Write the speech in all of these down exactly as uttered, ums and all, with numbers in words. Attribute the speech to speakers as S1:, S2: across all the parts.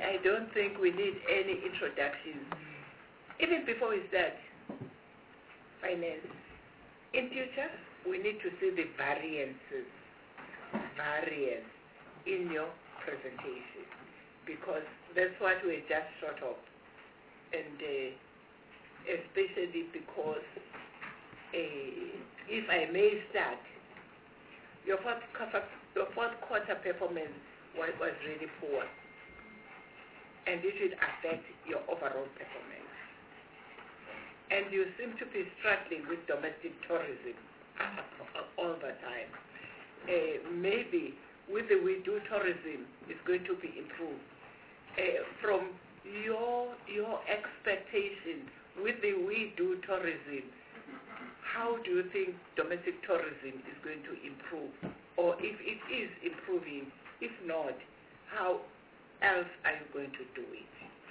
S1: I don't think we need any introductions. Even before we start finance, in future, we need to see the variances, variance in your presentation, because that's what we're just short of. And uh, especially because, uh, if I may start, your fourth, your fourth quarter performance was, was really poor, and it will affect your overall performance. And you seem to be struggling with domestic tourism all the time. Uh, maybe with the We Do tourism, it's going to be improved. Uh, from your your expectation with the We Do tourism, how do you think domestic tourism is going to improve? Or if it is improving, if not, how else are you going to do it?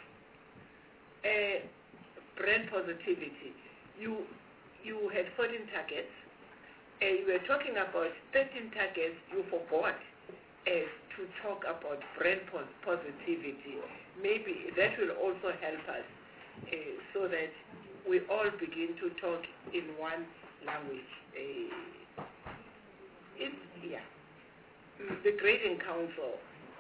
S1: Uh, brand positivity. You you had fourteen targets. Uh, you were talking about thirteen targets. You forgot uh, to talk about brand pos positivity. Maybe that will also help us uh, so that we all begin to talk in one language. Uh, it's, yeah. The grading council.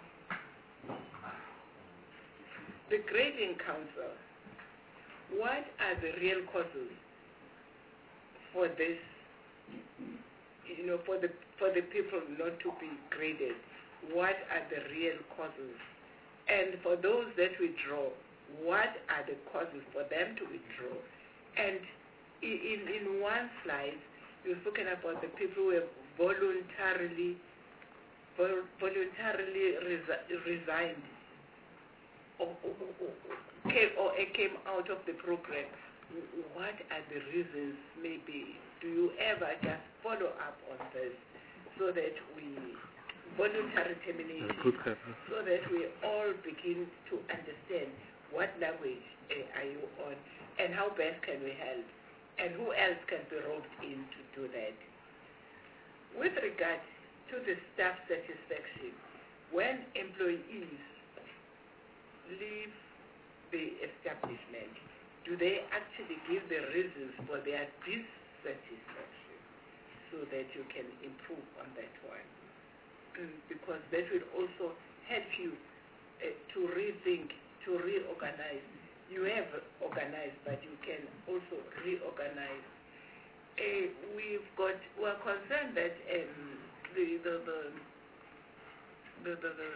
S1: The grading council. What are the real causes for this, you know, for the for the people not to be graded? What are the real causes? And for those that withdraw, what are the causes for them to withdraw? And in in one slide, you've spoken about the people who have voluntarily vol voluntarily resi resigned or, or, or, came, or came out of the program. What are the reasons? Maybe do you ever just follow up on this so that we voluntary termination, so that we all begin to understand what language uh, are you on and how best can we help and who else can be roped in to do that. With regard to the staff satisfaction, when employees leave the establishment, do they actually give the reasons for their dissatisfaction so that you can improve on that one? Mm, because that will also help you uh, to rethink, to reorganize. You have organized, but you can also reorganize. Uh, we've got, we're concerned that um, the, the, the, the, the, the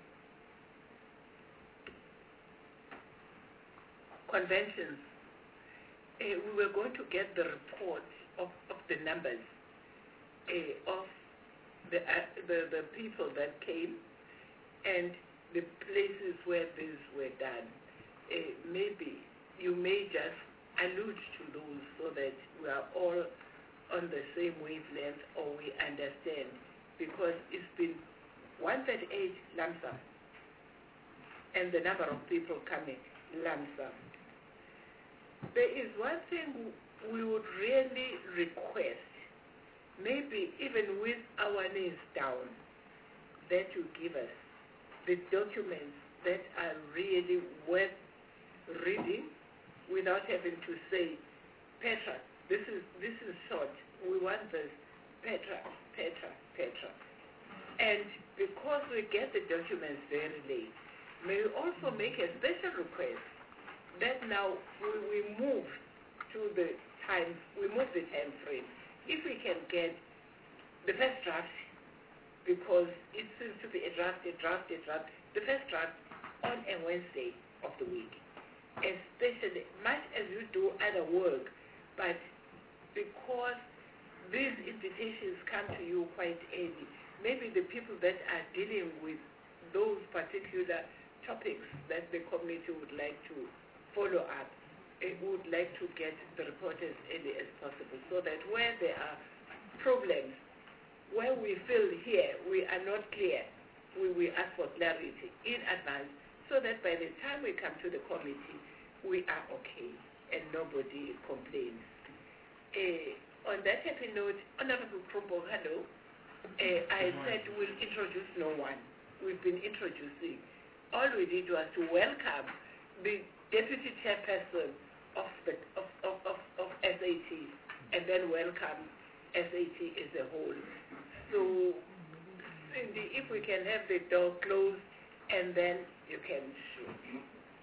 S1: conventions, uh, we were going to get the report of, of the numbers uh, of the, uh, the, the people that came and the places where these were done. Uh, maybe you may just allude to those so that we are all on the same wavelength or we understand, because it's been one thirty-eight lump sum and the number of people coming lump sum. There is one thing we would really request, maybe even with our names down, that you give us the documents that are really worth reading without having to say, Petra, this is, this is short, we want this, Petra, Petra, Petra. And because we get the documents very late, may we also make a special request that now we, we move to the time, we move the time frame. If we can get the first draft, because it seems to be a draft, a draft, a draft, the first draft on a Wednesday of the week, especially much as you do other work, but because these invitations come to you quite early, maybe the people that are dealing with those particular topics that the committee would like to follow up, it would like to get the report as early as possible, so that where there are problems, where we feel here we are not clear, we will ask for clarity in advance, so that by the time we come to the committee, we are okay and nobody complains. Uh, on that happy note, Honorable Krumbo, hello. Uh, I said we'll introduce no one. We've been introducing. all we did was to welcome the deputy chairperson of the of, of, of, of S A T and then welcome S A T as a whole. So Cindy, if we can have the door closed and then you can shoot.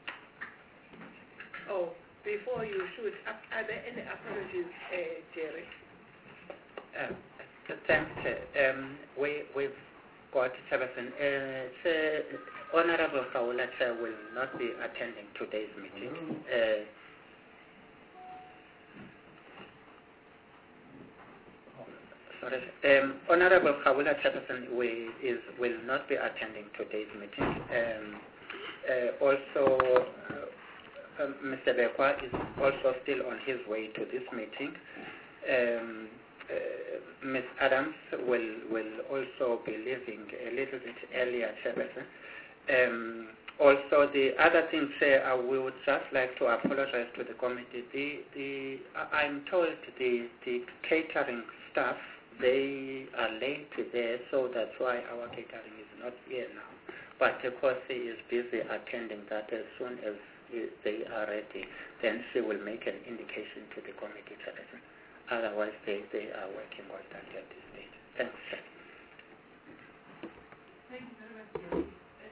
S1: Oh, before you shoot, are there any apologies, uh, Jerry?
S2: Uh, thanks. Um, we, we've got Chairperson. Uh, Honorable Kaulacha will not be attending today's meeting. Uh, sorry. Um, Honorable Kaula Chairperson we, is, will not be attending today's meeting. Um, uh, also, uh, um, Mister Bekwa is also still on his way to this meeting. Um, uh, Miz Adams will will also be leaving a little bit earlier, Chairperson. Um, also, the other thing, Chair, I would just like to apologize to the committee. The, the, I'm told the, the catering staff, they are late there, so that's why our catering is not here now. But of course, she is busy attending that. As soon as they are ready, then she will make an indication to the committee, Chairperson. Otherwise, they, they are working on that at this stage. Thanks, sir.
S1: Thank you very much, Jerry.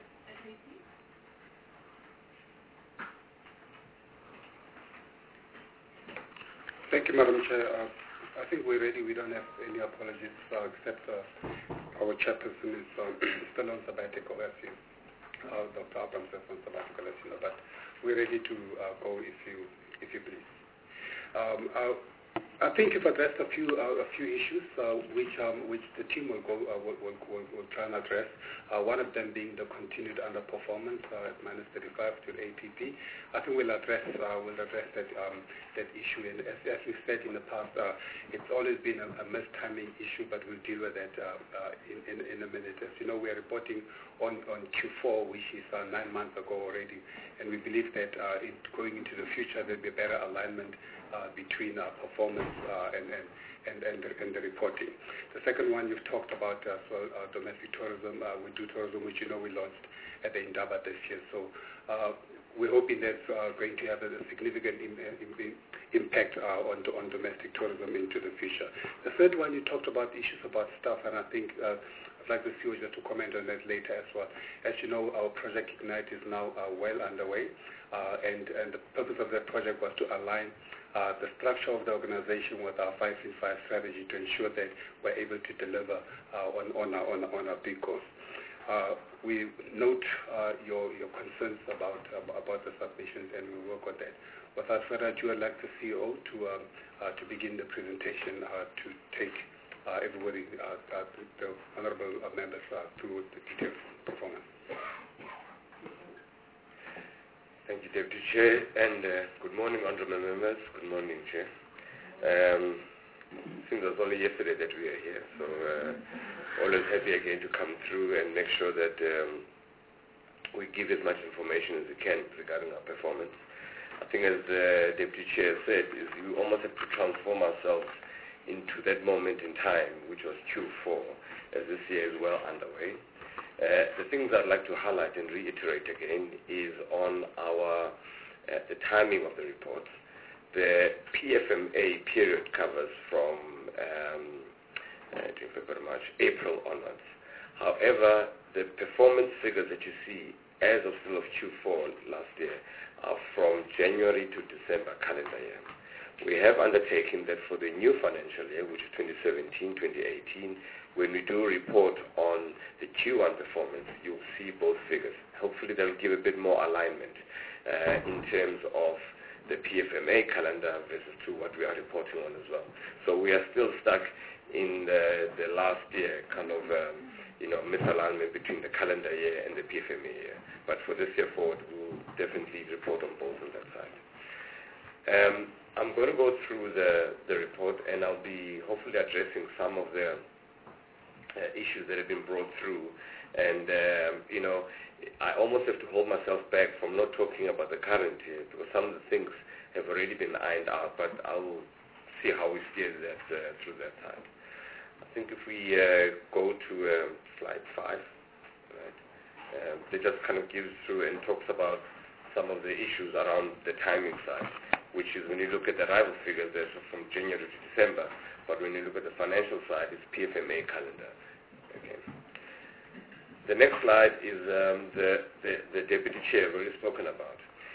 S3: Thank you, Madam Chair. Uh, I think we're ready. We don't have any apologies uh, except uh, our chairperson is um, still on sabbatical, as you, uh, Doctor Abrams is on sabbatical, as you know. But we're ready to uh, go if you, if you please. Um, uh, I think you've addressed a few uh, a few issues uh, which um, which the team will go uh, will, will, will, will try and address. Uh, one of them being the continued underperformance uh, at minus thirty-five to A P P. I think we'll address uh, we'll address that um, that issue. And as, as we said in the past, uh, it's always been a, a mistiming issue, but we'll deal with that uh, uh, in, in in a minute. As you know, we are reporting on on Q four, which is uh, nine months ago already, and we believe that uh, in going into the future there'll be a better alignment Uh, between our performance uh, and, and, and, and, the, and the reporting. The second one you've talked about as well, uh, domestic tourism. Uh, we do tourism, which you know we launched at the Indaba this year. So uh, we're hoping that's uh, going to have a, a significant im im impact uh, on, on domestic tourism into the future. The third one, you talked about issues about staff, and I think uh, I'd like the C E O just to comment on that later as well. As you know, our Project Ignite is now uh, well underway, uh, and, and the purpose of that project was to align Uh, the structure of the organization with our five three five strategy to ensure that we're able to deliver uh, on, on, our, on, on our big goals. Uh, we note uh, your, your concerns about, uh, about the submissions, and we work on that. Without further ado, I'd like the C E O to, um, uh, to begin the presentation uh, to take uh, everybody, uh, uh, the honorable uh, members, uh, through the detailed performance.
S4: Thank you, Deputy Chair, and uh, good morning, honourable members. Good morning, Chair. Um, I think it was only yesterday that we are here, so uh, always happy again to come through and make sure that um, we give as much information as we can regarding our performance. I think, as the Deputy Chair said, is we almost have to transform ourselves into that moment in time, which was Q four, as this year is well underway. Uh, the things I'd like to highlight and reiterate again is on our uh, the timing of the reports. The P F M A period covers from um, uh, March, April onwards. However, the performance figures that you see as of still of Q four last year are from January to December calendar year. We have undertaken that for the new financial year, which is twenty seventeen twenty eighteen, when we do report on the Q one performance, you'll see both figures. Hopefully that will give a bit more alignment uh, in terms of the P F M A calendar versus to what we are reporting on as well. So we are still stuck in the, the last year kind of um, you know, misalignment between the calendar year and the P F M A year. But for this year forward, we'll definitely report on both on that side. Um, I'm going to go through the, the report, and I'll be hopefully addressing some of the uh, issues that have been brought through. And, um, you know, I almost have to hold myself back from not talking about the current year, because some of the things have already been ironed out, but I'll see how we steer that uh, through that side. I think if we uh, go to um, slide five, right, Uh, they just kind of gives through and talks about some of the issues around the timing side, which is when you look at the arrival figures, they're from January to December, but when you look at the financial side, it's P F M A calendar. Okay. The next slide is um, the, the, the Deputy Chair, we've already spoken about.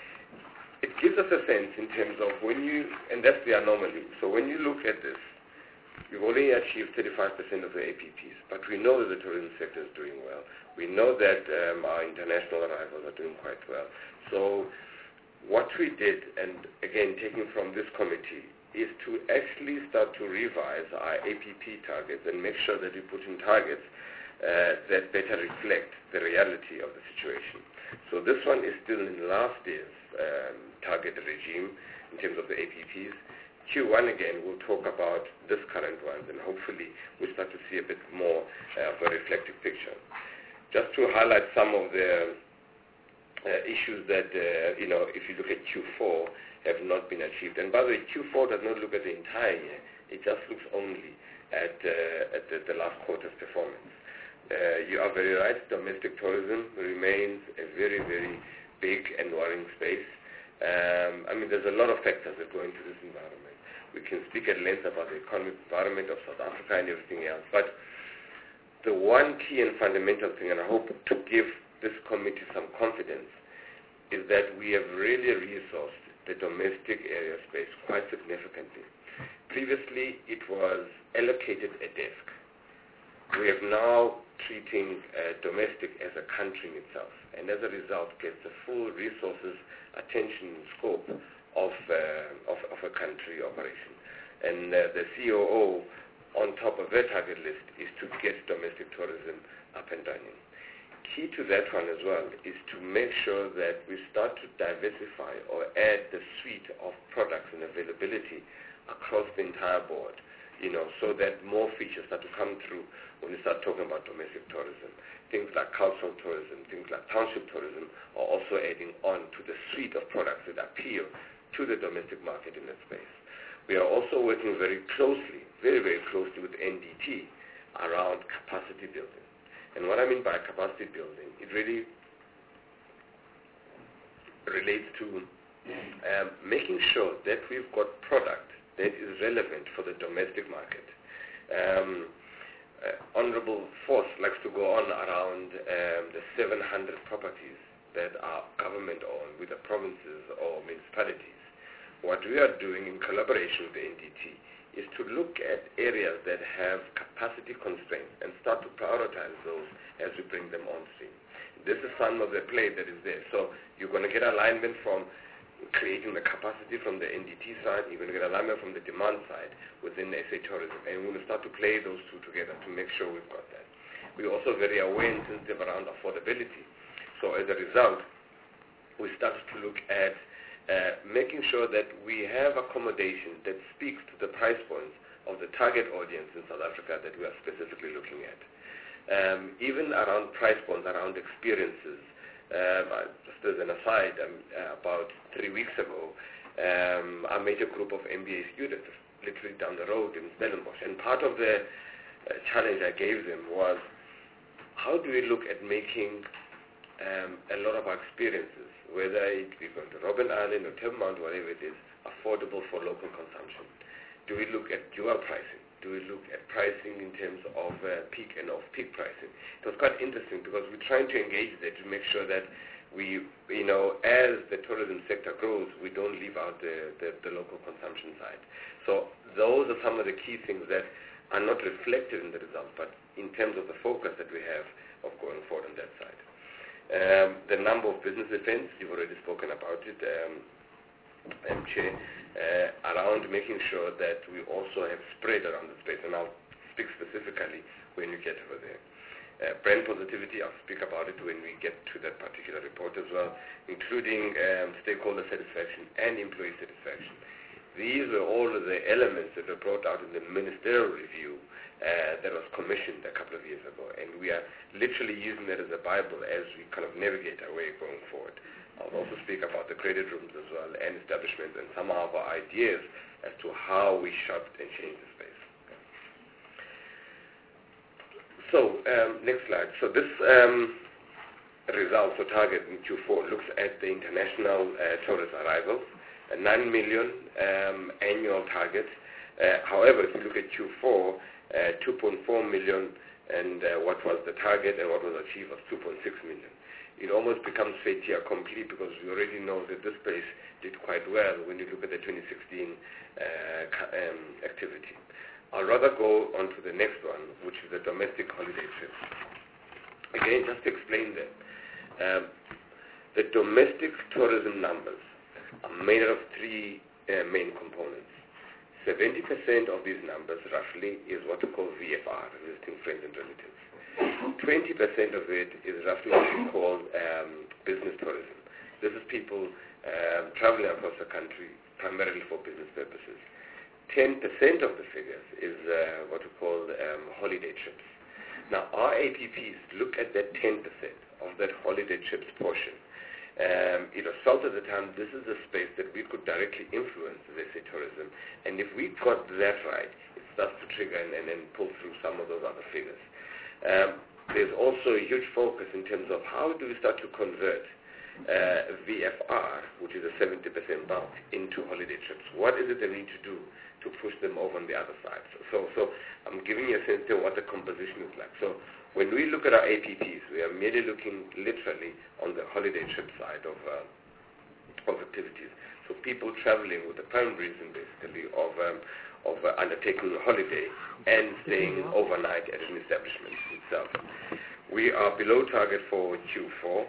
S4: It gives us a sense in terms of when you, and that's the anomaly, so when you look at this, we've only achieved thirty-five percent of the A P Ps, but we know that the tourism sector is doing well. We know that um, our international arrivals are doing quite well. So what we did, and again taking from this committee, is to actually start to revise our A P P targets and make sure that we put in targets uh, that better reflect the reality of the situation. So this one is still in last year's um, target regime in terms of the A P Ps. Q one again, we'll talk about this current one, and hopefully we'll start to see a bit more uh, of a reflective picture. Just to highlight some of the uh, issues that, uh, you know, if you look at Q four, have not been achieved. And by the way, Q four does not look at the entire year. It just looks only at, uh, at the, the last quarter's performance. Uh, you are very right, domestic tourism remains a very, very big and worrying space. Um, I mean, there's a lot of factors that go into this environment. We can speak at length about the economic environment of South Africa and everything else, but the one key and fundamental thing, and I hope to give this committee some confidence, is that we have really resourced the domestic area space quite significantly. Previously, it was allocated a desk. We have now treating uh, domestic as a country in itself, and as a result gets the full resources, attention, and scope of, uh, of, of a country operation. And uh, the C O O, on top of their target list, is to get domestic tourism up and running. Key to that one as well is to make sure that we start to diversify or add the suite of products and availability across the entire board, you know, so that more features start to come through when we start talking about domestic tourism. Things like cultural tourism, things like township tourism are also adding on to the suite of products that appeal to the domestic market in that space. We are also working very closely, very, very closely with N D T around capacity building. And what I mean by capacity building, it really relates to um, making sure that we've got product that is relevant for the domestic market. Um, uh, Honorable Force likes to go on around um, the seven hundred properties that are government-owned with the provinces or municipalities. What we are doing in collaboration with the N D T is to look at areas that have capacity constraints and start to prioritize those as we bring them on stream. This is some of the play that is there. So you're going to get alignment from creating the capacity from the N D T side, you're going to get alignment from the demand side within S A tourism, and we're going to start to play those two together to make sure we've got that. We're also very aware and sensitive around affordability. So as a result, we started to look at uh, making sure that we have accommodation that speaks to the price points of the target audience in South Africa that we are specifically looking at. Um, even around price points, around experiences. Um, just as an aside, um, uh, about three weeks ago, um, I met a group of M B A students literally down the road in Stellenbosch, and part of the uh, challenge I gave them was, how do we look at making um, a lot of our experiences, whether it be going to Robben Island or Table Mountain, whatever it is, affordable for local consumption? Do we look at dual pricing? Do we look at pricing in terms of uh, peak and off-peak pricing? It was quite interesting because we're trying to engage there to make sure that we, you know, as the tourism sector grows, we don't leave out the, the, the local consumption side. So those are some of the key things that are not reflected in the results, but in terms of the focus that we have of going forward on that side. Um, the number of business events, you've already spoken about it, um, um, Chair, uh, around making sure that we also have spread around the space, and I'll speak specifically when we get over there. Uh, brand positivity, I'll speak about it when we get to that particular report as well, including um, stakeholder satisfaction and employee satisfaction. These were all of the elements that were brought out in the ministerial review uh, that was commissioned a couple of years ago, and we are literally using that as a Bible as we kind of navigate our way going forward. I'll also speak about the credit rooms as well and establishments and some of our ideas as to how we sharp and change the space. So um, next slide. So this um, results or target in Q four looks at the international uh, tourist arrivals, a nine million um, annual target. Uh, however, if you look at Q four, uh, two point four million, and uh, what was the target and what was achieved was two point six million. It almost becomes fait accompli because we already know that this place did quite well when you look at the twenty sixteen uh, um, activity. I'll rather go on to the next one, which is the domestic holiday trips. Again, just to explain that, um, the domestic tourism numbers are made up of three uh, main components. seventy percent of these numbers, roughly, is what we call V F R, visiting friends and relatives. twenty percent of it is roughly what we call um, business tourism. This is people um, traveling across the country primarily for business purposes. ten percent of the figures is uh, what we call um, holiday trips. Now, our A P Ps look at that ten percent of that holiday trips portion. Um, it was felt at the time this is a space that we could directly influence, as they say, tourism. And if we got that right, it starts to trigger and, and, and pull through some of those other figures. Um, there's also a huge focus in terms of how do we start to convert uh, V F R, which is a seventy percent bulk, into holiday trips. What is it they need to do to push them over on the other side? So, so I'm giving you a sense of what the composition is like. So when we look at our A P Ps, we are merely looking literally on the holiday trip side of, uh, of activities. So people traveling with the prime reason, basically, of um, of uh, undertaking a holiday and staying overnight at an establishment itself. We are below target for Q four,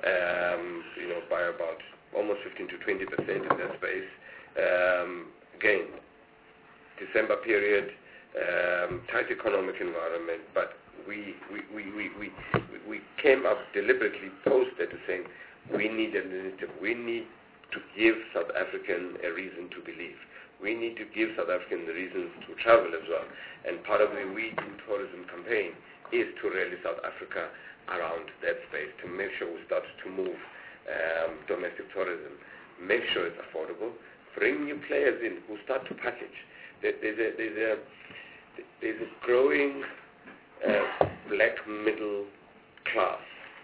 S4: um, you know, by about almost fifteen to twenty percent in that space. Um, again, December period, um, tight economic environment, but we we, we, we, we, we came up deliberately post that to saying we need an initiative. We need to give South African a reason to believe. We need to give South Africans the reasons to travel as well. And part of the We Do Tourism campaign is to rally South Africa around that space, to make sure we start to move um, domestic tourism, make sure it's affordable, bring new players in who start to package. There, there's, a, there's, a, there's a growing uh, black middle class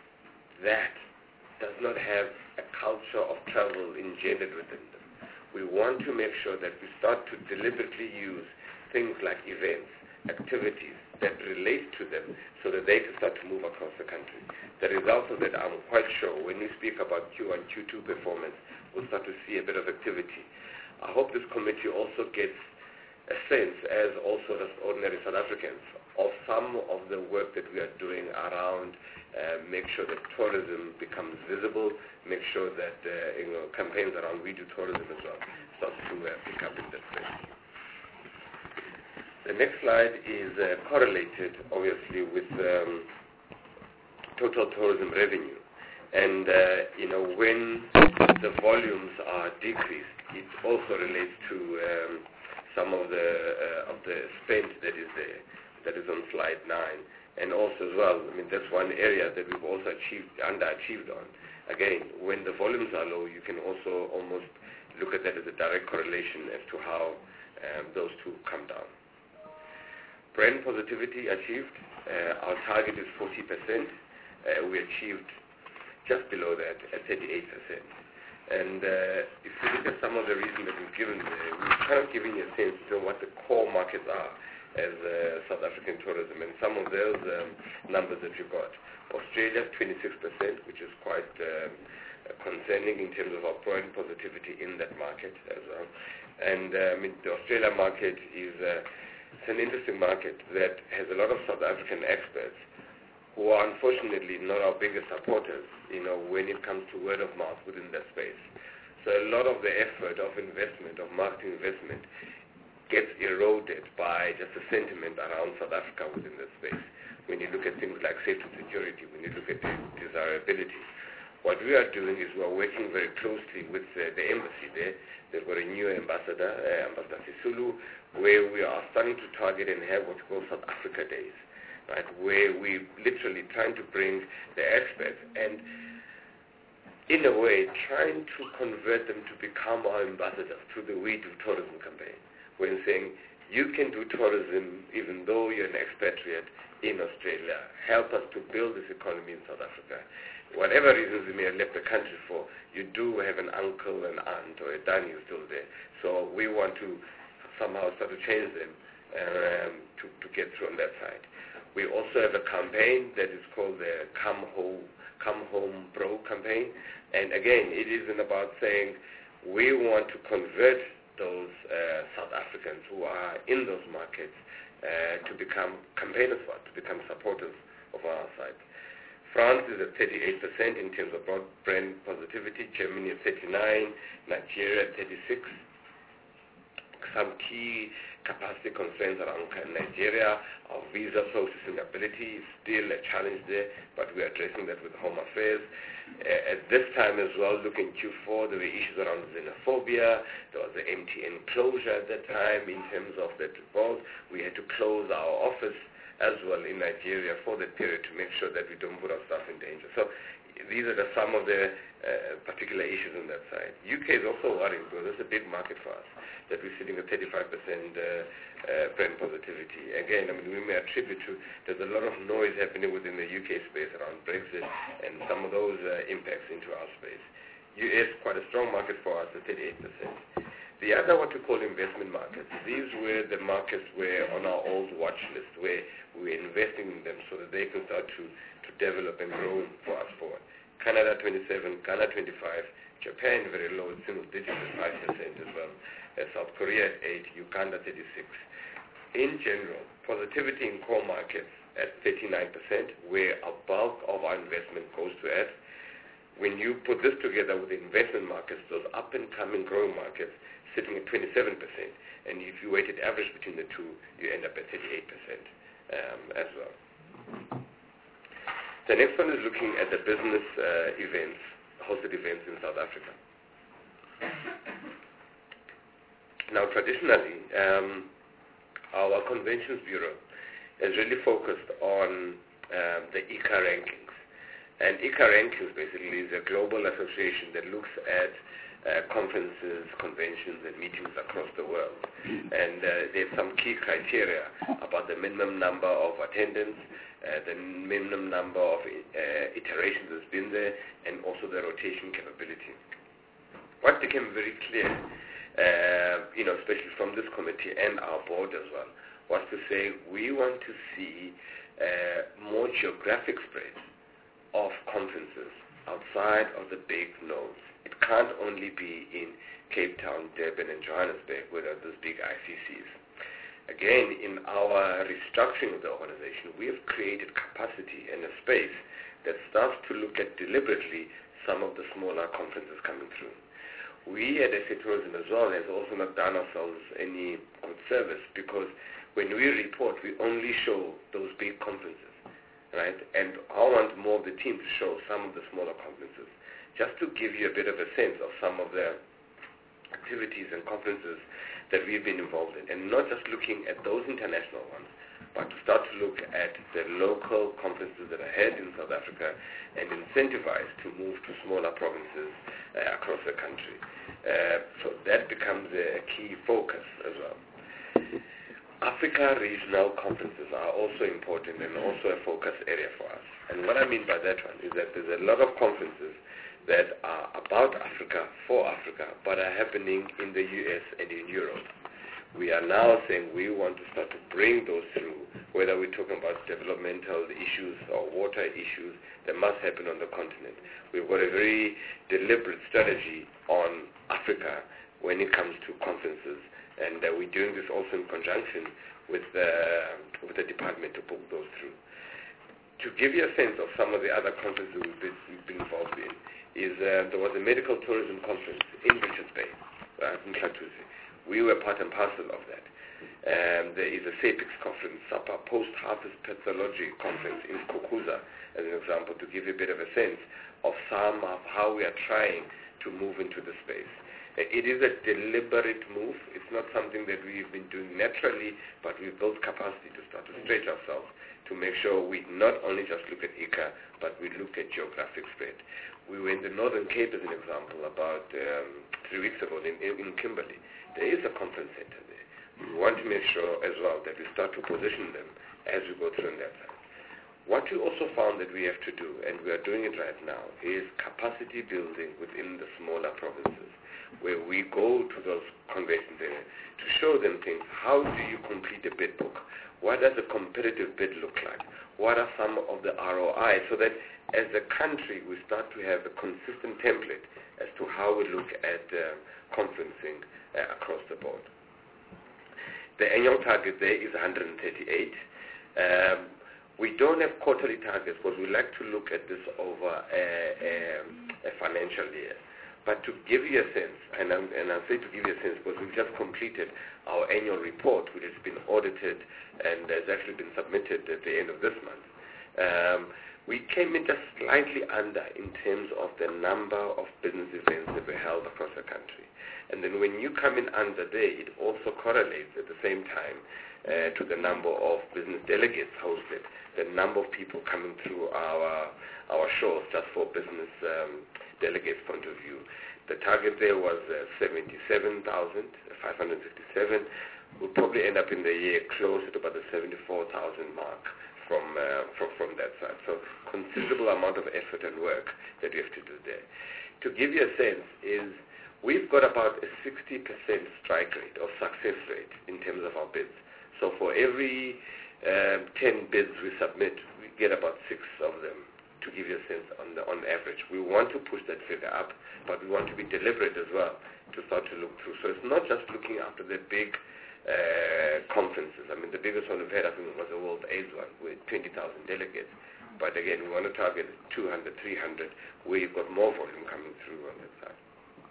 S4: that does not have a culture of travel engendered within them. We want to make sure that we start to deliberately use things like events, activities that relate to them so that they can start to move across the country. The result of that, I'm quite sure, when we speak about Q one, Q two performance, we'll start to see a bit of activity. I hope this committee also gets a sense, as also as ordinary South Africans, of some of the work that we are doing around uh, make sure that tourism becomes visible, make sure that uh, you know, campaigns around We Do Tourism as well starts to uh, pick up in that space. The next slide is uh, correlated, obviously, with um, total tourism revenue. And, uh, you know, when the volumes are decreased, it also relates to um, some of the uh, of the spend that is there, that is on slide nine. And also as well, I mean, that's one area that we've also achieved, underachieved on. Again, when the volumes are low, you can also almost look at that as a direct correlation as to how um, those two come down. Brand positivity achieved. Uh, our target is forty percent. Uh, we achieved just below that at thirty-eight percent. And uh, if you look at some of the reasons that we've given there, we've kind of given you a sense of what the core markets are as uh, South African tourism, and some of those um, numbers that you got. Australia, twenty-six percent, which is quite um, concerning in terms of our brand positivity in that market as well. And uh, I mean, the Australia market is uh, it's an interesting market that has a lot of South African experts who are unfortunately not our biggest supporters, you know, when it comes to word of mouth within that space. So a lot of the effort of investment, of marketing investment, gets eroded by just the sentiment around South Africa within that space. When you look at things like safety and security, when you look at the desirability, what we are doing is we are working very closely with uh, the embassy there. They've got a new ambassador, uh, Ambassador Sisulu, where we are starting to target and have what we call South Africa Days, right, where we literally trying to bring the experts and in a way trying to convert them to become our ambassadors through the We Do Tourism campaign. When saying you can do tourism even though you're an expatriate, in Australia, help us to build this economy in South Africa. Whatever reasons we may have left the country for, you do have an uncle, an aunt, or a Danny who's still there. So we want to somehow start to change them um, to, to get through on that side. We also have a campaign that is called the Come Home, Come Home Bro campaign. And again, it isn't about saying we want to convert those uh, South Africans who are in those markets uh, to become campaigners for us, to become supporters of our side. France is at thirty-eight percent in terms of brand positivity, Germany at thirty-nine, Nigeria at thirty-six. Some key capacity constraints around Nigeria. Our visa processing ability is still a challenge there, but we're addressing that with Home Affairs. Uh, at this time as well, looking Q four, there were issues around xenophobia. There was the M T N closure at that time in terms of that revolt. We had to close our office as well in Nigeria for that period to make sure that we don't put our staff in danger. So these are the, some of the uh, particular issues on that side. U K is also worrying because it's a big market for us, that we're sitting at thirty-five percent uh, uh, brand positivity. Again, I mean, we may attribute to, there's a lot of noise happening within the U K space around Brexit and some of those uh, impacts into our space. U S, quite a strong market for us at thirty-eight percent. The other, what we call investment markets, these were the markets where on our old watch list, where we were investing in them so that they can start to, to develop and grow for us forward. Canada twenty-seven, Ghana twenty-five, Japan very low, single digits at five percent as well, uh, South Korea at eight, Uganda thirty-six. In general, positivity in core markets at thirty-nine percent, where a bulk of our investment goes to at. When you put this together with the investment markets, those up-and-coming growing markets, sitting at twenty-seven percent, and if you weighted average between the two, you end up at thirty-eight percent um, as well. The next one is looking at the business uh, events, hosted events in South Africa. Now, traditionally, um, our Conventions Bureau has really focused on um, the I C A rankings. And I C A rankings basically is a global association that looks at uh, conferences, conventions, and meetings across the world. And uh, there's some key criteria about the minimum number of attendance, uh, the minimum number of uh, iterations that's been there, and also the rotation capability. What became very clear, uh, you know, especially from this committee and our board as well, was to say we want to see uh, more geographic spread of conferences outside of the big nodes. It can't only be in Cape Town, Durban, and Johannesburg, where there are those big I C Cs. Again, in our restructuring of the organization, we have created capacity and a space that starts to look at deliberately some of the smaller conferences coming through. We at S A Tourism as well has also not done ourselves any good service, because when we report, we only show those big conferences, right? And I want more of the team to show some of the smaller conferences, just to give you a bit of a sense of some of the activities and conferences that we've been involved in, and not just looking at those international ones, but to start to look at the local conferences that are held in South Africa and incentivize to move to smaller provinces uh, across the country. Uh, so that becomes a key focus as well. Africa regional conferences are also important and also a focus area for us. And what I mean by that one is that there's a lot of conferences that are about Africa, for Africa, but are happening in the U S and in Europe. We are now saying we want to start to bring those through, whether we're talking about developmental issues or water issues that must happen on the continent. We've got a very deliberate strategy on Africa when it comes to conferences, and uh, we're doing this also in conjunction with the, with the department to book those through. To give you a sense of some of the other conferences we've been, we've been involved in, is uh, there was a medical tourism conference in Richards Bay, uh, in Hlatuzi. We were part and parcel of that. Um, there is a SAPIX conference, SAPA Post-Harvest Pathology Conference in Kokuza, as an example, to give you a bit of a sense of some of how we are trying to move into the space. It is a deliberate move. It's not something that we've been doing naturally, but we've built capacity to start to stretch ourselves to make sure we not only just look at I C A, but we look at geographic spread. We were in the Northern Cape, as an example, about um, three weeks ago in, in Kimberley. There is a conference center there. We want to make sure as well that we start to position them as we go through on that side. we also found that we have to do, and we are doing it right now, is capacity building within the smaller provinces, where we go to those conventions there to show them things. How do you complete a bid book? What does a competitive bid look like? What are some of the R O I? So that as a country, we start to have a consistent template as to how we look at uh, conferencing uh, across the board. The annual target there is one hundred thirty-eight. Um, we don't have quarterly targets because we like to look at this over a, a, a financial year. But to give you a sense, and, I'm, and I'll say to give you a sense because we've just completed our annual report, which has been audited and has actually been submitted at the end of this month. Um, we came in just slightly under in terms of the number of business events that were held across the country. And then when you come in under there, it also correlates at the same time uh, to the number of business delegates hosted, the number of people coming through our our shows just for business um, delegates point of view. The target there was uh, seventy-seven thousand five hundred fifty-seven. We'll probably end up in the year closer to about the seventy-four thousand mark from, uh, from, from that side. So considerable amount of effort and work that we have to do there. To give you a sense is we've got about a sixty percent strike rate or success rate in terms of our bids. So for every um, ten bids we submit, we get about six of them, to give you a sense on the on average. We want to push that figure up, but we want to be deliberate as well to start to look through. So it's not just looking after the big uh, conferences. I mean, the biggest one we've had, I think, was the World AIDS one with twenty thousand delegates. But again, we want to target two hundred, three hundred, where you've got more volume coming through on that side.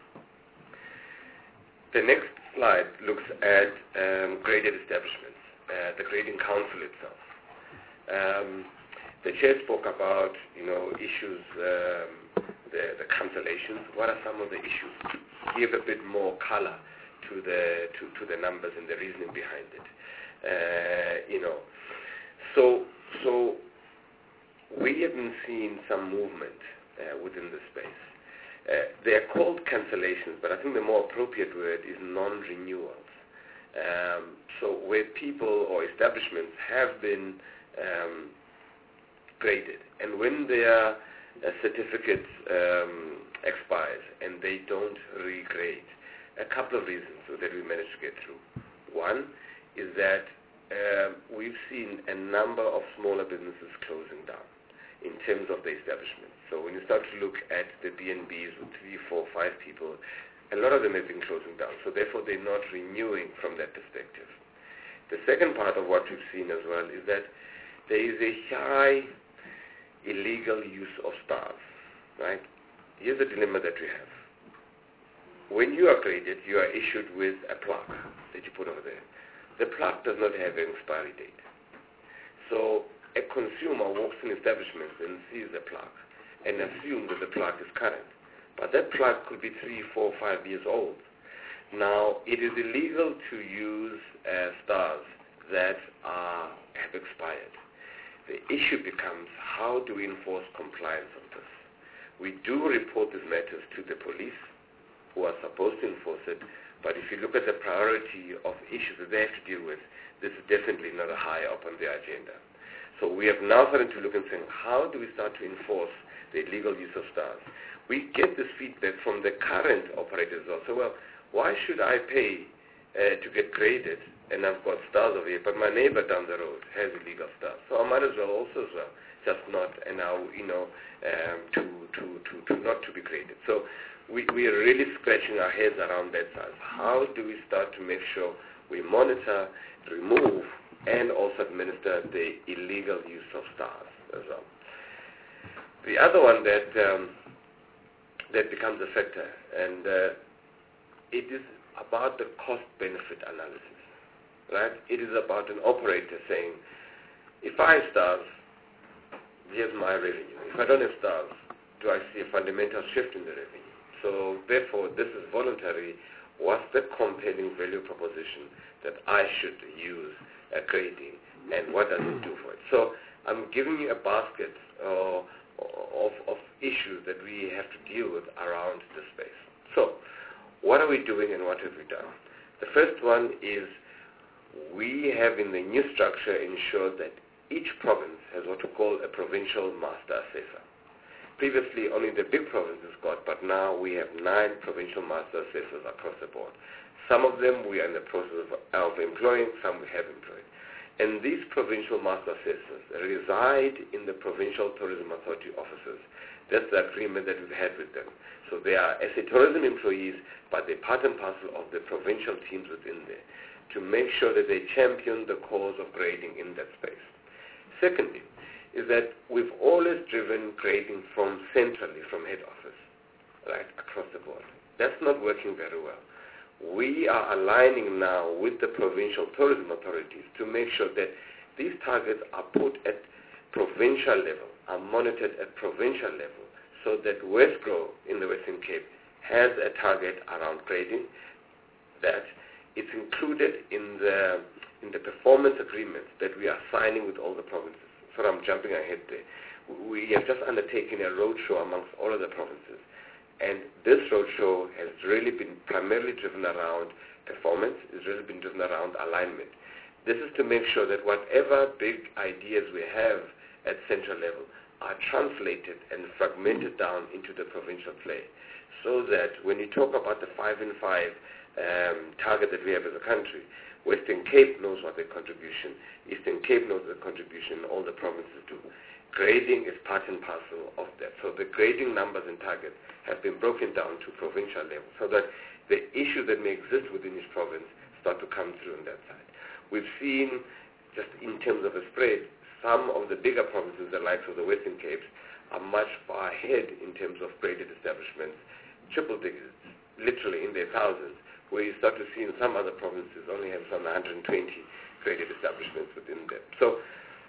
S4: The next slide looks at um, graded establishments, uh, the grading council itself. Um, The chair spoke about, you know, issues, um, the, the cancellations. What are some of the issues? Give a bit more color to the to, to the numbers and the reasoning behind it. Uh, you know, so so we have been seeing some movement uh, within the space. Uh, they are called cancellations, but I think the more appropriate word is non-renewals. Um, so where people or establishments have been um, graded, and when their uh, certificate um, expires and they don't regrade, a couple of reasons that we managed to get through. One is that uh, we've seen a number of smaller businesses closing down in terms of the establishment. So when you start to look at the B and Bs with three, four, five people, a lot of them have been closing down. So therefore they're not renewing from that perspective. The second part of what we've seen as well is that there is a high illegal use of stars, right? Here's the dilemma that we have. When you are graded, you are issued with a plaque that you put over there. The plaque does not have an expiry date. So a consumer walks in establishments and sees the plaque and assumes that the plaque is current. But that plaque could be three, four, five years old. Now, it is illegal to use uh, stars that are, have expired. The issue becomes, how do we enforce compliance of this? We do report these matters to the police, who are supposed to enforce it, but if you look at the priority of issues that they have to deal with, this is definitely not high up on their agenda. So we have now started to look and saying, how do we start to enforce the illegal use of stars? We get this feedback from the current operators also. Well, why should I pay uh, to get graded and I've got stars over here, but my neighbor down the road has illegal stars? So I might as well also as well just not allow, you know, um, to, to, to, to not to be graded. So we, we are really scratching our heads around that side. How do we start to make sure we monitor, remove, and also administer the illegal use of stars as well? The other one that um, that becomes a factor, and uh, it is about the cost-benefit analysis, right? It is about an operator saying, if I have stars, here's my revenue. If I don't have stars, do I see a fundamental shift in the revenue? So therefore, this is voluntary. What's the compelling value proposition that I should use a grading, and what does it do for it? So I'm giving you a basket uh, of, of issues that we have to deal with around the space. So what are we doing and what have we done? The first one is we have in the new structure ensured that each province has what we call a provincial master assessor. Previously, only the big provinces got, but now we have nine provincial master assessors across the board. Some of them we are in the process of, of employing, some we have employed. And these provincial master assessors reside in the provincial tourism authority offices. That's the agreement that we've had with them. So they are S A Tourism employees, but they're part and parcel of the provincial teams within there to make sure that they champion the cause of grading in that space. Secondly, is that we've always driven grading from centrally, from head office, right, across the board. That's not working very well. We are aligning now with the provincial tourism authorities to make sure that these targets are put at provincial level, are monitored at provincial level, so that Westgrow in the Western Cape has a target around grading, that it's included in the, in the performance agreements that we are signing with all the provinces. So I'm jumping ahead there. We have just undertaken a roadshow amongst all of the provinces. And this roadshow has really been primarily driven around performance, it's really been driven around alignment. This is to make sure that whatever big ideas we have at central level are translated and fragmented down into the provincial play, so that when you talk about the five in five um, target that we have as a country, Western Cape knows what their contribution, Eastern Cape knows their contribution, all the provinces do. Grading is part and parcel of that. So the grading numbers and targets have been broken down to provincial level so that the issues that may exist within each province start to come through on that side. We've seen, just in terms of a spread, some of the bigger provinces, the likes of the Western Capes, are much far ahead in terms of graded establishments, triple digits, literally in their thousands, where you start to see in some other provinces only have some one hundred twenty graded establishments within them. So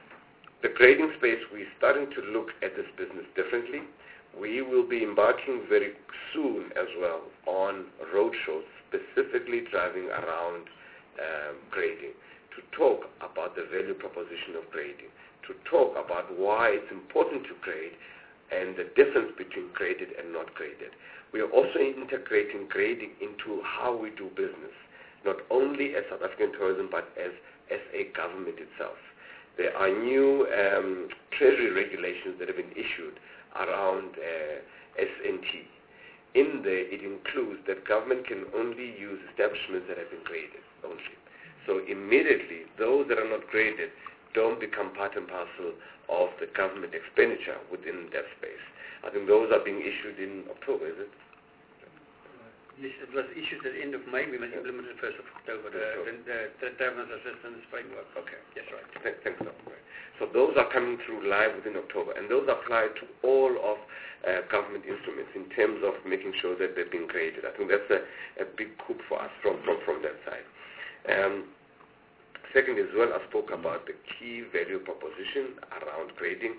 S4: the grading space, we're starting to look at this business differently. We will be embarking very soon as well on roadshows specifically driving around um, grading, to talk about the value proposition of grading, to talk about why it's important to grade and the difference between graded and not graded. We are also integrating grading into how we do business, not only as South African Tourism, but as, as a government itself. There are new um, treasury regulations that have been issued around uh, S N T. In there, it includes that government can only use establishments that have been graded only. So immediately, those that are not graded don't become part and parcel of the government expenditure within that space. I think those are being issued in October, is it?
S5: Yes, it was issued at the end of May. We must implement it first of October, the, the, the Travelers Assistance Framework.
S4: Okay.
S5: Yes, right.
S4: Th- thanks, Doctor So those are coming through live within October, and those apply to all of uh, government instruments in terms of making sure that they're being graded. I think that's a, a big coup for us from, from, from that side. Um, second, as well, I spoke about the key value proposition around grading.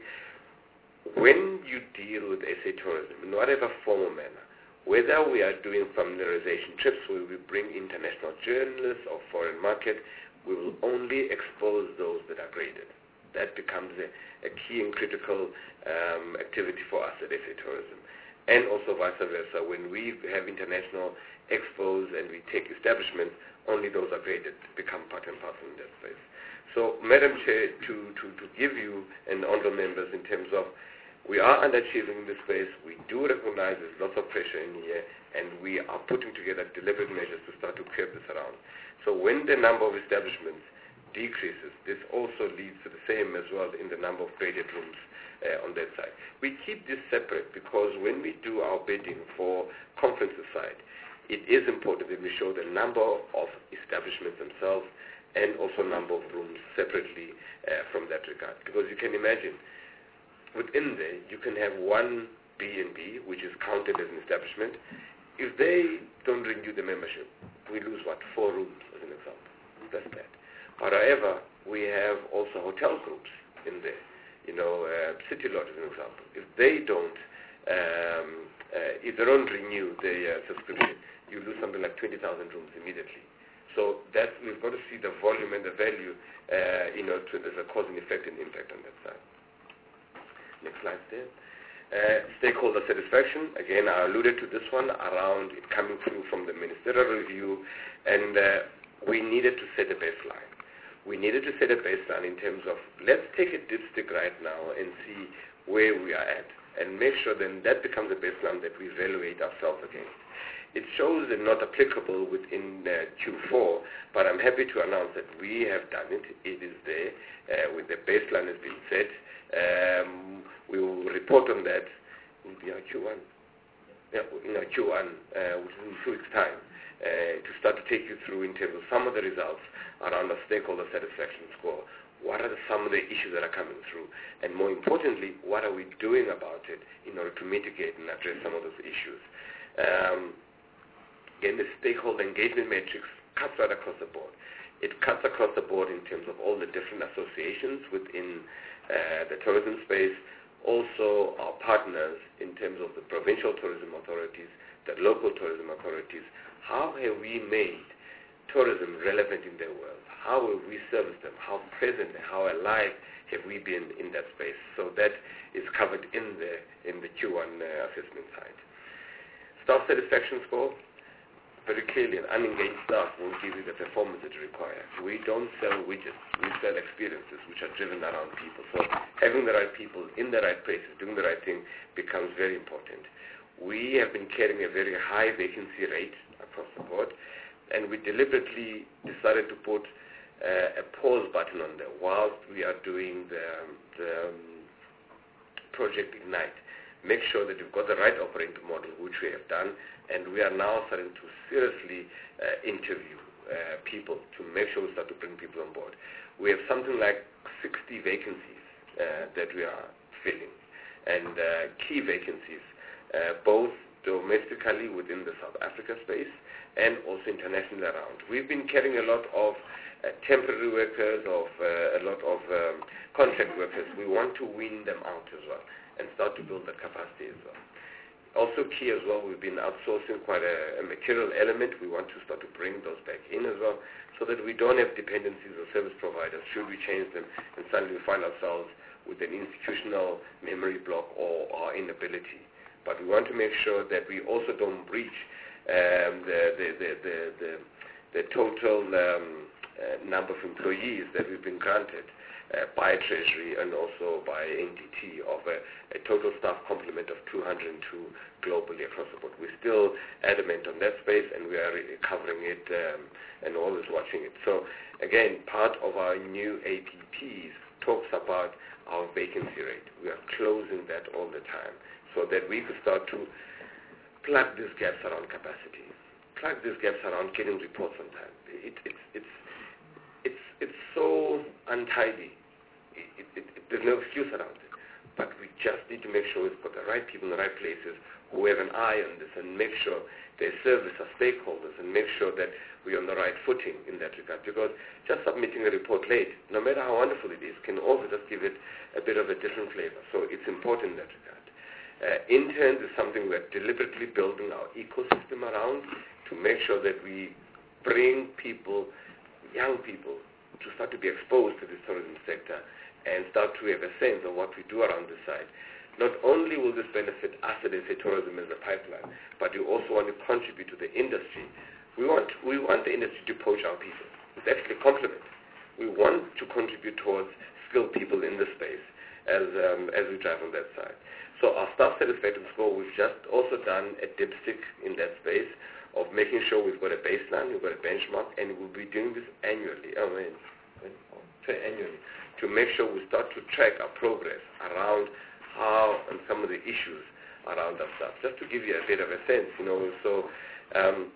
S4: When you deal with S A Tourism, in whatever form or manner, whether we are doing familiarization trips where we bring international journalists or foreign market, we will only expose those that are graded. That becomes a, a key and critical um, activity for us at S A Tourism. And also vice versa, when we have international expos and we take establishments, only those are graded to become part and parcel in that space. So, Madam Chair, to, to, to give you and honorable members in terms of we are underachieving in this space. We do recognize there's lots of pressure in here, and we are putting together deliberate measures to start to curb this around. So when the number of establishments decreases, this also leads to the same as well in the number of graded rooms uh, on that side. We keep this separate because when we do our bidding for conferences side, it is important that we show the number of establishments themselves and also number of rooms separately uh, from that regard. Because you can imagine, within there, you can have one B and B, which is counted as an establishment. If they don't renew the membership, we lose, what, four rooms, as an example. That's that. But however, we have also hotel groups in there. You know, uh, City Lodge, as an example. If they don't, um, uh, if they don't renew their uh, subscription, you lose something like twenty thousand rooms immediately. So that we've got to see the volume and the value, uh, you know, to, there's a cause and effect and impact on that side. Next slide there. Uh, stakeholder satisfaction, again, I alluded to this one around it coming through from the ministerial review, and uh, we needed to set a baseline. we needed to set a baseline in terms of let's take a dipstick right now and see where we are at and make sure then that becomes a baseline that we evaluate ourselves against. It shows that not applicable within uh, Q four, but I'm happy to announce that we have done it. It is there. Uh, with the baseline has been set. Um, we will report on that. It will be our Q one. Yeah, in our Q one, uh, which is in two weeks' time, uh, to start to take you through in terms of some of the results around the stakeholder satisfaction score. What are the, some of the issues that are coming through? And more importantly, what are we doing about it in order to mitigate and address some of those issues? Um, Again, the stakeholder engagement matrix cuts right across the board. It cuts across the board in terms of all the different associations within uh, the tourism space, also our partners in terms of the provincial tourism authorities, the local tourism authorities. How have we made tourism relevant in their world? How have we serviced them? How present and how alive have we been in that space? So that is covered in the, in the Q one uh, assessment side. Staff satisfaction score. Very clearly, an unengaged staff won't give you the performance that you require. We don't sell widgets. We sell experiences which are driven around people. So having the right people in the right places, doing the right thing becomes very important. We have been carrying a very high vacancy rate across the board, and we deliberately decided to put uh, a pause button on there whilst we are doing the, the um, Project Ignite. Make sure that you've got the right operating model, which we have done, and we are now starting to seriously uh, interview uh, people to make sure we start to bring people on board. We have something like sixty vacancies uh, that we are filling, and uh, key vacancies, uh, both domestically within the South Africa space and also internationally around. We've been carrying a lot of uh, temporary workers, of uh, a lot of um, contract workers. We want to wean them out as well and start to build that capacity as well. Also key as well, we've been outsourcing quite a, a material element. We want to start to bring those back in as well so that we don't have dependencies of service providers should we change them and suddenly we find ourselves with an institutional memory block or our inability. But we want to make sure that we also don't breach um, the, the, the, the, the, the total um, uh, number of employees that we've been granted Uh, by Treasury and also by N D T of a, a total staff complement of two hundred two globally across the board. We're still adamant on that space and we are covering it um, and always watching it. So again, part of our new A P Ps talks about our vacancy rate. We are closing that all the time so that we could start to plug these gaps around capacity, plug these gaps around getting reports on time. It, it's, it's, it's, it's so untidy. It, it, it, there's no excuse around it. But we just need to make sure we've got the right people in the right places who have an eye on this and make sure they service our stakeholders and make sure that we're on the right footing in that regard. Because just submitting a report late, no matter how wonderful it is, can also just give it a bit of a different flavor. So it's important in that regard. Uh, interns is something we're deliberately building our ecosystem around to make sure that we bring people, young people, to start to be exposed to this tourism sector and start to have a sense of what we do around this side. Not only will this benefit us at S A Tourism as a pipeline, but you also want to contribute to the industry. We want, we want the industry to poach our people. It's actually a compliment. We want to contribute towards skilled people in this space as, um, as we drive on that side. So our staff satisfaction score, we've just also done a dipstick in that space of making sure we've got a baseline, we've got a benchmark, and we'll be doing this annually, I mean, annually, to make sure we start to track our progress around how and some of the issues around that stuff. Just to give you a bit of a sense, you know, so, um,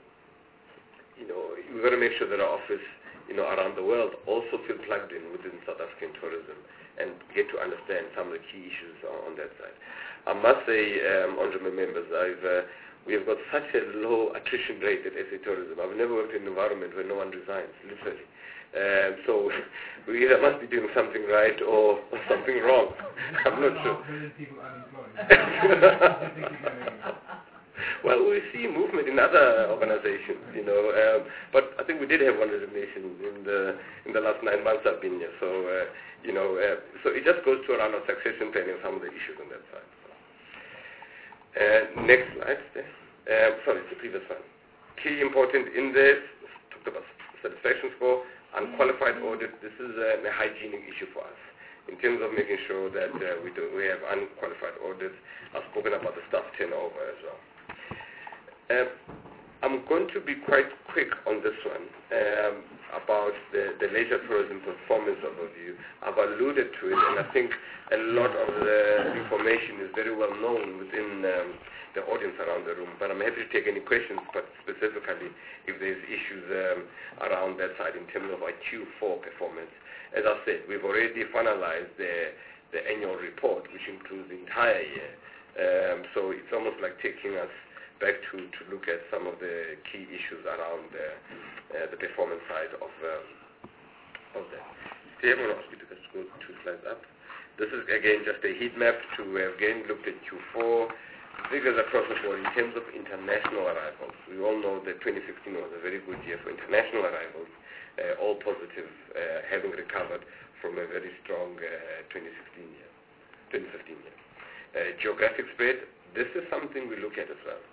S4: you know, we've got to make sure that our office, you know, around the world also feel plugged in within South African tourism and get to understand some of the key issues on, on that side. I must say, um, honorable members, I've uh, we have got such a low attrition rate at S A Tourism. I've never worked in an environment where no one resigns, literally. Um, so we either must be doing something right or, or something wrong. I'm not sure. Well, we see movement in other organizations, you know, um, but I think we did have one resignation in the in the last nine months I've been here. So, uh, you know, uh, so it just goes to around our succession planning and some of the issues on that side. Uh, next slide. Uh, sorry, it's the previous one. Key important in this, talked about satisfaction score, Unqualified audit, this is a, a hygienic issue for us in terms of making sure that uh, we, do, we have unqualified audits. I've spoken about the staff turnover as well. Uh, I'm going to be quite quick on this one um, about the, the leisure tourism performance overview. I've alluded to it, and I think a lot of the information is very well known within um, the audience around the room, but I'm happy to take any questions, but specifically if there's issues um, around that side in terms of our Q four performance. As I said, we've already finalized the, the annual report, which includes the entire year. Um, so it's almost like taking us back to, to look at some of the key issues around uh, uh, the performance side of, um, of that. Steve, I'm going to ask you to just go two slides up. This is, again, just a heat map to, uh, again, looked at Q four, figures across the board in terms of international arrivals. We all know that twenty sixteen was a very good year for international arrivals, uh, all positive, uh, having recovered from a very strong uh, twenty sixteen year, twenty fifteen year. Uh, geographic spread, this is something we look at as well.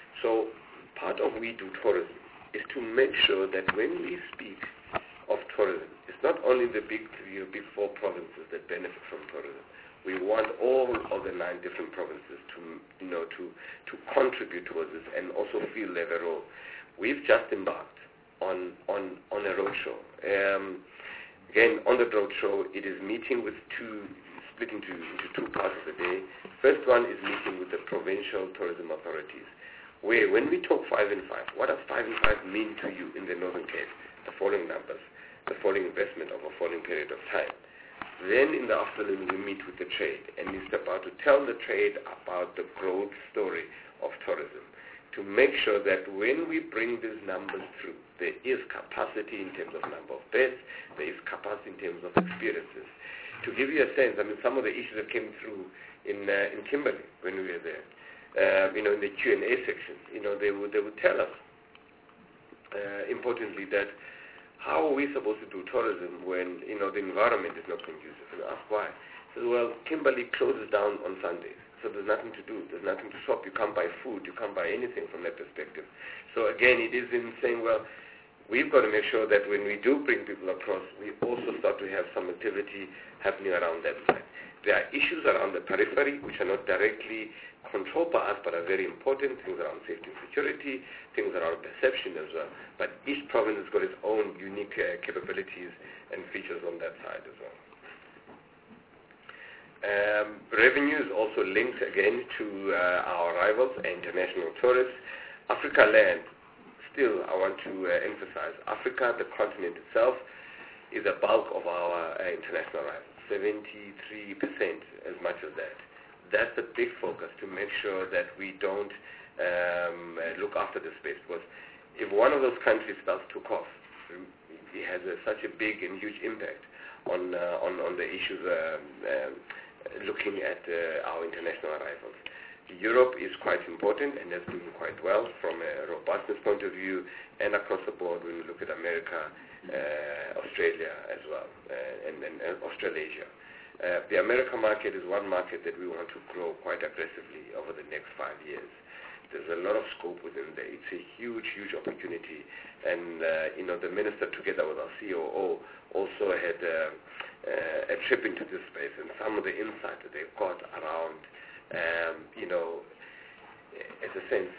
S4: So part of We Do Tourism is to make sure that when we speak of tourism, it's not only the big three or big four provinces that benefit from tourism. We want all of the nine different provinces to, you know, to, to contribute towards this and also feel their role. We've just embarked on, on, on a roadshow. Um, again, on the roadshow, it is meeting with two, split into, into two parts of the day. First one is meeting with the provincial tourism authorities, where when we talk five and five, what does five and five mean to you in the Northern Cape? The following numbers, the following investment over a following period of time. Then in the afternoon we meet with the trade, and it's about to tell the trade about the growth story of tourism, to make sure that when we bring these numbers through, there is capacity in terms of number of beds, there is capacity in terms of experiences. To give you a sense, I mean, some of the issues that came through in uh, in Kimberley when we were there, uh, you know, in the Q and A section, you know, they would they would tell us, uh, importantly, that how are we supposed to do tourism when, you know, the environment is not conducive? And I ask why. So, well, Kimberley closes down on Sundays, so there's nothing to do. There's nothing to shop. You can't buy food. You can't buy anything from that perspective. So again, it is in saying, well, we've got to make sure that when we do bring people across, we also start to have some activity happening around that side. There are issues around the periphery which are not directly controlled by us but are very important, things around safety and security, things around perception as well. But each province has got its own unique uh, capabilities and features on that side as well. Um, revenue is also linked again to uh, our rivals, international tourists. Africa land, still I want to uh, emphasize, Africa, the continent itself, is the bulk of our uh, international rivals. seventy-three percent as much as that. That's a big focus to make sure that we don't um, uh, look after the space, because if one of those countries starts to cough, it has a, such a big and huge impact on uh, on, on the issues um, um, looking at uh, our international arrivals. Europe is quite important and has doing quite well from a robustness point of view, and across the board when we look at America, uh, Australia as well, uh, and, and, and Australasia. Uh, the American market is one market that we want to grow quite aggressively over the next five years. There's a lot of scope within there. It's a huge, huge opportunity. And, uh, you know, the minister together with our C O O also had uh, uh, a trip into this space, and some of the insight that they've got around, um, you know, as a sense,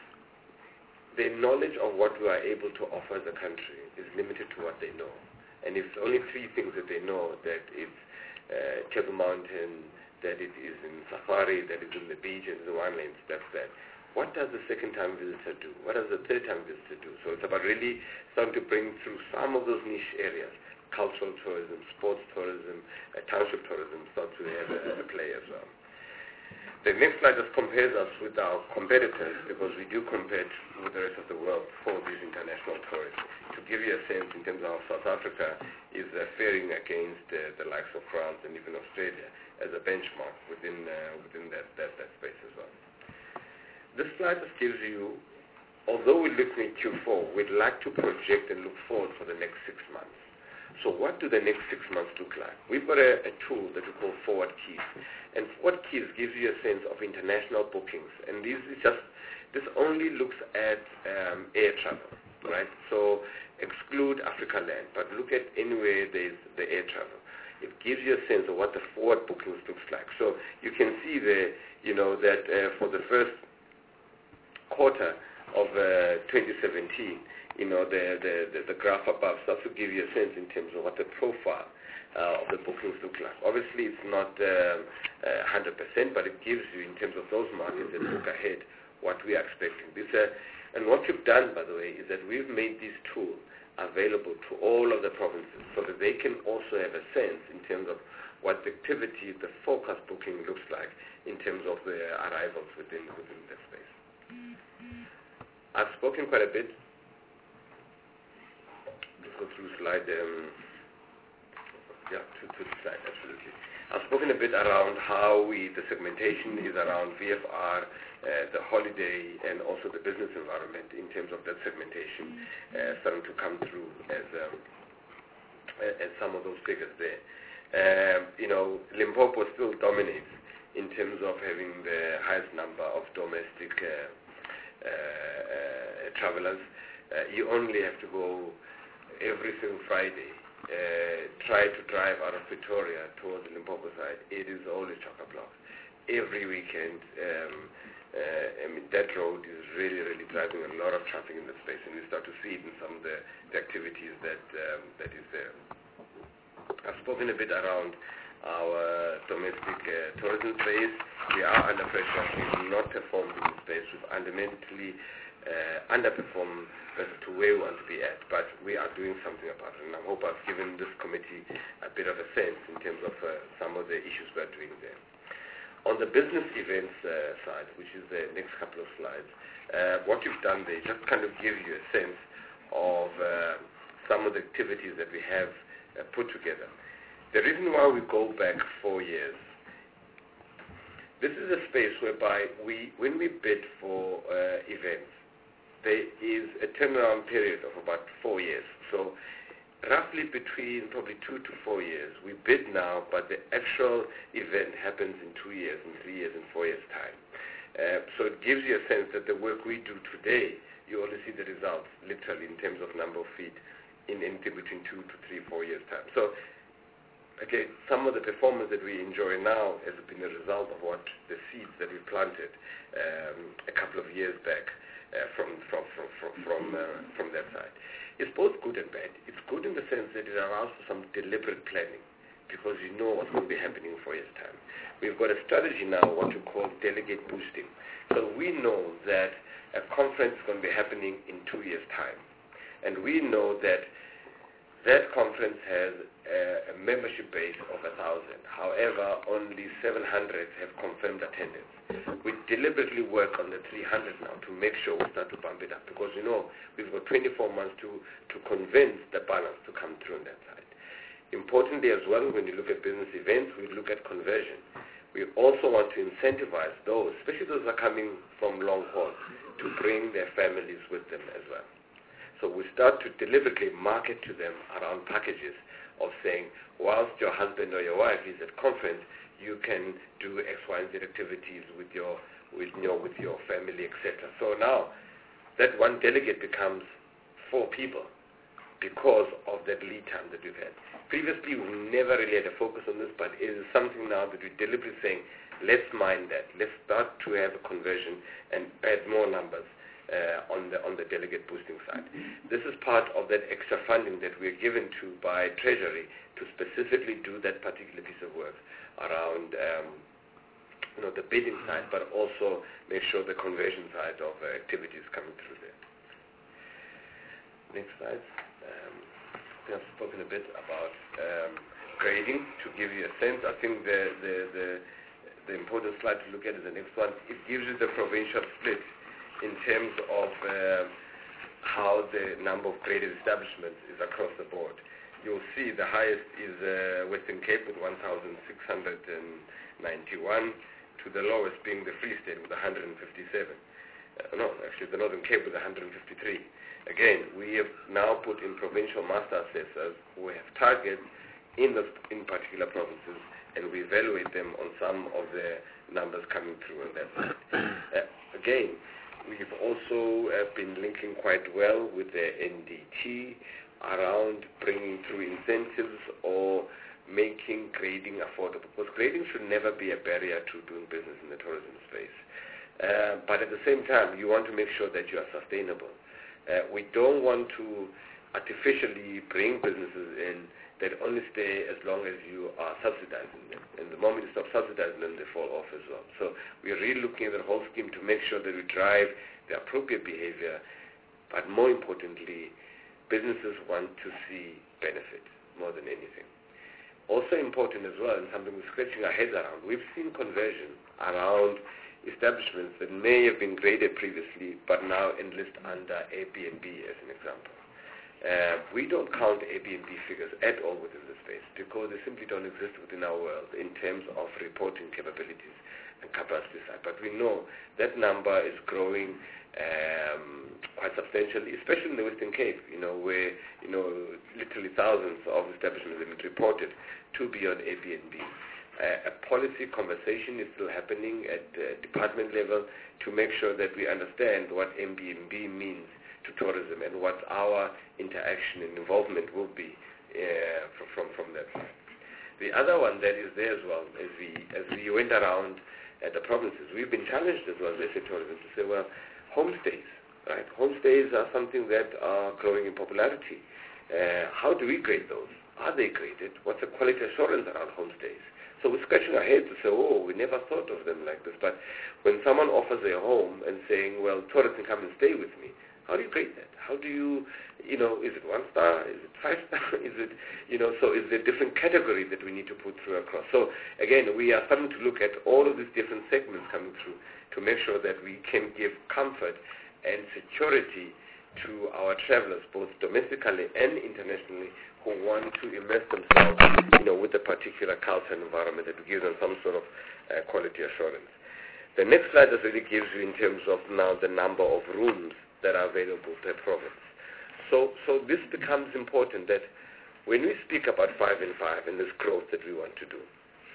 S4: the knowledge of what we are able to offer as a country is limited to what they know. And it's only three things that they know, that it's uh, Table Mountain, that it is in safari, that it's in the beach, and the winelands, that's that. What does the second-time visitor do? What does the third-time visitor do? So it's about really starting to bring through some of those niche areas, cultural tourism, sports tourism, uh, township tourism, start to have a, a play as well. The next slide just compares us with our competitors, because we do compare with the rest of the world for these international tourists. To give you a sense in terms of how South Africa is uh, faring against uh, the likes of France and even Australia as a benchmark within uh, within that, that, that space as well. This slide just gives you, although we're looking at Q four, we'd like to project and look forward for the next six months. So what do the next six months look like? We've got a, a tool that we call Forward Keys. And Forward Keys gives you a sense of international bookings. And this is just, this only looks at um, air travel. right? So exclude Africa land, but look at anywhere there's the air travel. It gives you a sense of what the forward bookings looks like. So you can see there, you know, that uh, for the first quarter of uh, twenty seventeen, you know, the, the, the, the graph above starts to give you a sense in terms of what the profile uh, of the bookings look like. Obviously, it's not um, uh, one hundred percent, but it gives you, in terms of those markets that look ahead, what we are expecting. This, uh, and what we've done, by the way, is that we've made this tool available to all of the provinces so that they can also have a sense in terms of what the activity, the forecast booking looks like in terms of the arrivals within, within that space. I've spoken quite a bit. Let's go through slide, um, yeah, to, to the slide, absolutely. I've spoken a bit around how we, the segmentation is around V F R, uh, the holiday, and also the business environment in terms of that segmentation uh, starting to come through as, um, as some of those figures there. Um, you know, Limpopo still dominates in terms of having the highest number of domestic uh, uh, uh, travelers. Uh, you only have to go every single Friday, uh, try to drive out of Pretoria towards the Limpopo side. It is always chock-a-block. Every weekend, um, uh, I mean, that road is really, really driving a lot of traffic in the space, and we start to see it in some of the, the activities that um, that is there. I've spoken a bit around our domestic uh, tourism space. We are under pressure. We've not performed in the space. We've fundamentally uh, underperformed to where we want to be at, but we are doing something about it. And I hope I've given this committee a bit of a sense in terms of uh, some of the issues we're doing there. On the business events uh, side, which is the next couple of slides, uh, what you've done there just kind of give you a sense of uh, some of the activities that we have uh, put together. The reason why we go back four years, this is a space whereby we, when we bid for uh, events, there is a turnaround period of about four years. So roughly between probably two to four years. We bid now, but the actual event happens in two years, in three years, in four years' time. Uh, so it gives you a sense that the work we do today, you only see the results literally in terms of number of feet in anything between two to three, four years' time. So again, some of the performance that we enjoy now has been a result of what the seeds that we planted um, a couple of years back uh, from from from from from, uh, from that side. It's both good and bad. It's good in the sense that it allows for some deliberate planning because you know what's going to be happening in four years' time. We've got a strategy now, what we call delegate boosting. So we know that a conference is going to be happening in two years' time, and we know that that conference has a, a membership base of a thousand. However, only seven hundred have confirmed attendance. We deliberately work on the three hundred now to make sure we start to bump it up because, you know, we've got twenty-four months to, to convince the balance to come through on that side. Importantly as well, when you look at business events, we look at conversion. We also want to incentivize those, especially those that are coming from long haul, to bring their families with them as well. So we start to deliberately market to them around packages of saying, whilst your husband or your wife is at conference, you can do X, Y, and Z activities with your, with, you know, with your family, et cetera. So now that one delegate becomes four people because of that lead time that we've had. Previously, we never really had a focus on this, but it is something now that we're deliberately saying, let's mind that. Let's start to have a conversion and add more numbers. Uh, on the on the delegate boosting side. This is part of that extra funding that we're given to by Treasury to specifically do that particular piece of work around um, you know, the bidding side, but also make sure the conversion side of uh, activities coming through there. Next slide. Um, I've spoken a bit about um, grading to give you a sense. I think the, the, the, the important slide to look at is the next one. It gives you the provincial split in terms of uh, how the number of graded establishments is across the board. You'll see the highest is uh, Western Cape with one thousand six hundred ninety-one, to the lowest being the Free State with one hundred fifty-seven. Uh, no, actually the Northern Cape with one hundred fifty-three. Again, we have now put in provincial master assessors who have targets in, the, in particular provinces, and we evaluate them on some of the numbers coming through on that side. Uh, again, we've also uh, been linking quite well with the N D T around bringing through incentives or making grading affordable. Because grading should never be a barrier to doing business in the tourism space. Uh, but at the same time, you want to make sure that you are sustainable. Uh, we don't want to artificially bring businesses in that only stay as long as you are subsidizing them. And the moment you stop subsidizing them, they fall off as well. So we're really looking at the whole scheme to make sure that we drive the appropriate behavior, but more importantly, businesses want to see benefit more than anything. Also important as well, and something we're scratching our heads around, we've seen conversion around establishments that may have been graded previously but now enlist under Airbnb as an example. Uh, we don't count Airbnb figures at all within the space because they simply don't exist within our world in terms of reporting capabilities and capacity side. But we know that number is growing um, quite substantially, especially in the Western Cape, you know, where, you know, literally thousands of establishments have been reported to be on Airbnb. Uh, a policy conversation is still happening at the department level to make sure that we understand what Airbnb means to tourism and what our interaction and involvement will be uh, from, from that side. The other one that is there as well, as we as we went around at the provinces, we've been challenged as well as S A Tourism to say, well, homestays, right? Homestays are something that are growing in popularity. Uh, how do we grade those? Are they graded? What's the quality assurance around homestays? So we're scratching our heads to say, oh, we never thought of them like this. But when someone offers a home and saying, well, tourists can come and stay with me, how do you grade that? How do you, you know, is it one star? Is it five star? Is it, you know, so is there different categories that we need to put through across? So again, we are starting to look at all of these different segments coming through to make sure that we can give comfort and security to our travelers, both domestically and internationally, who want to immerse themselves, you know, with a particular culture and environment that gives them some sort of uh, quality assurance. The next slide just really gives you in terms of now the number of rooms that are available per province. So, so this becomes important that when we speak about five and five and this growth that we want to do,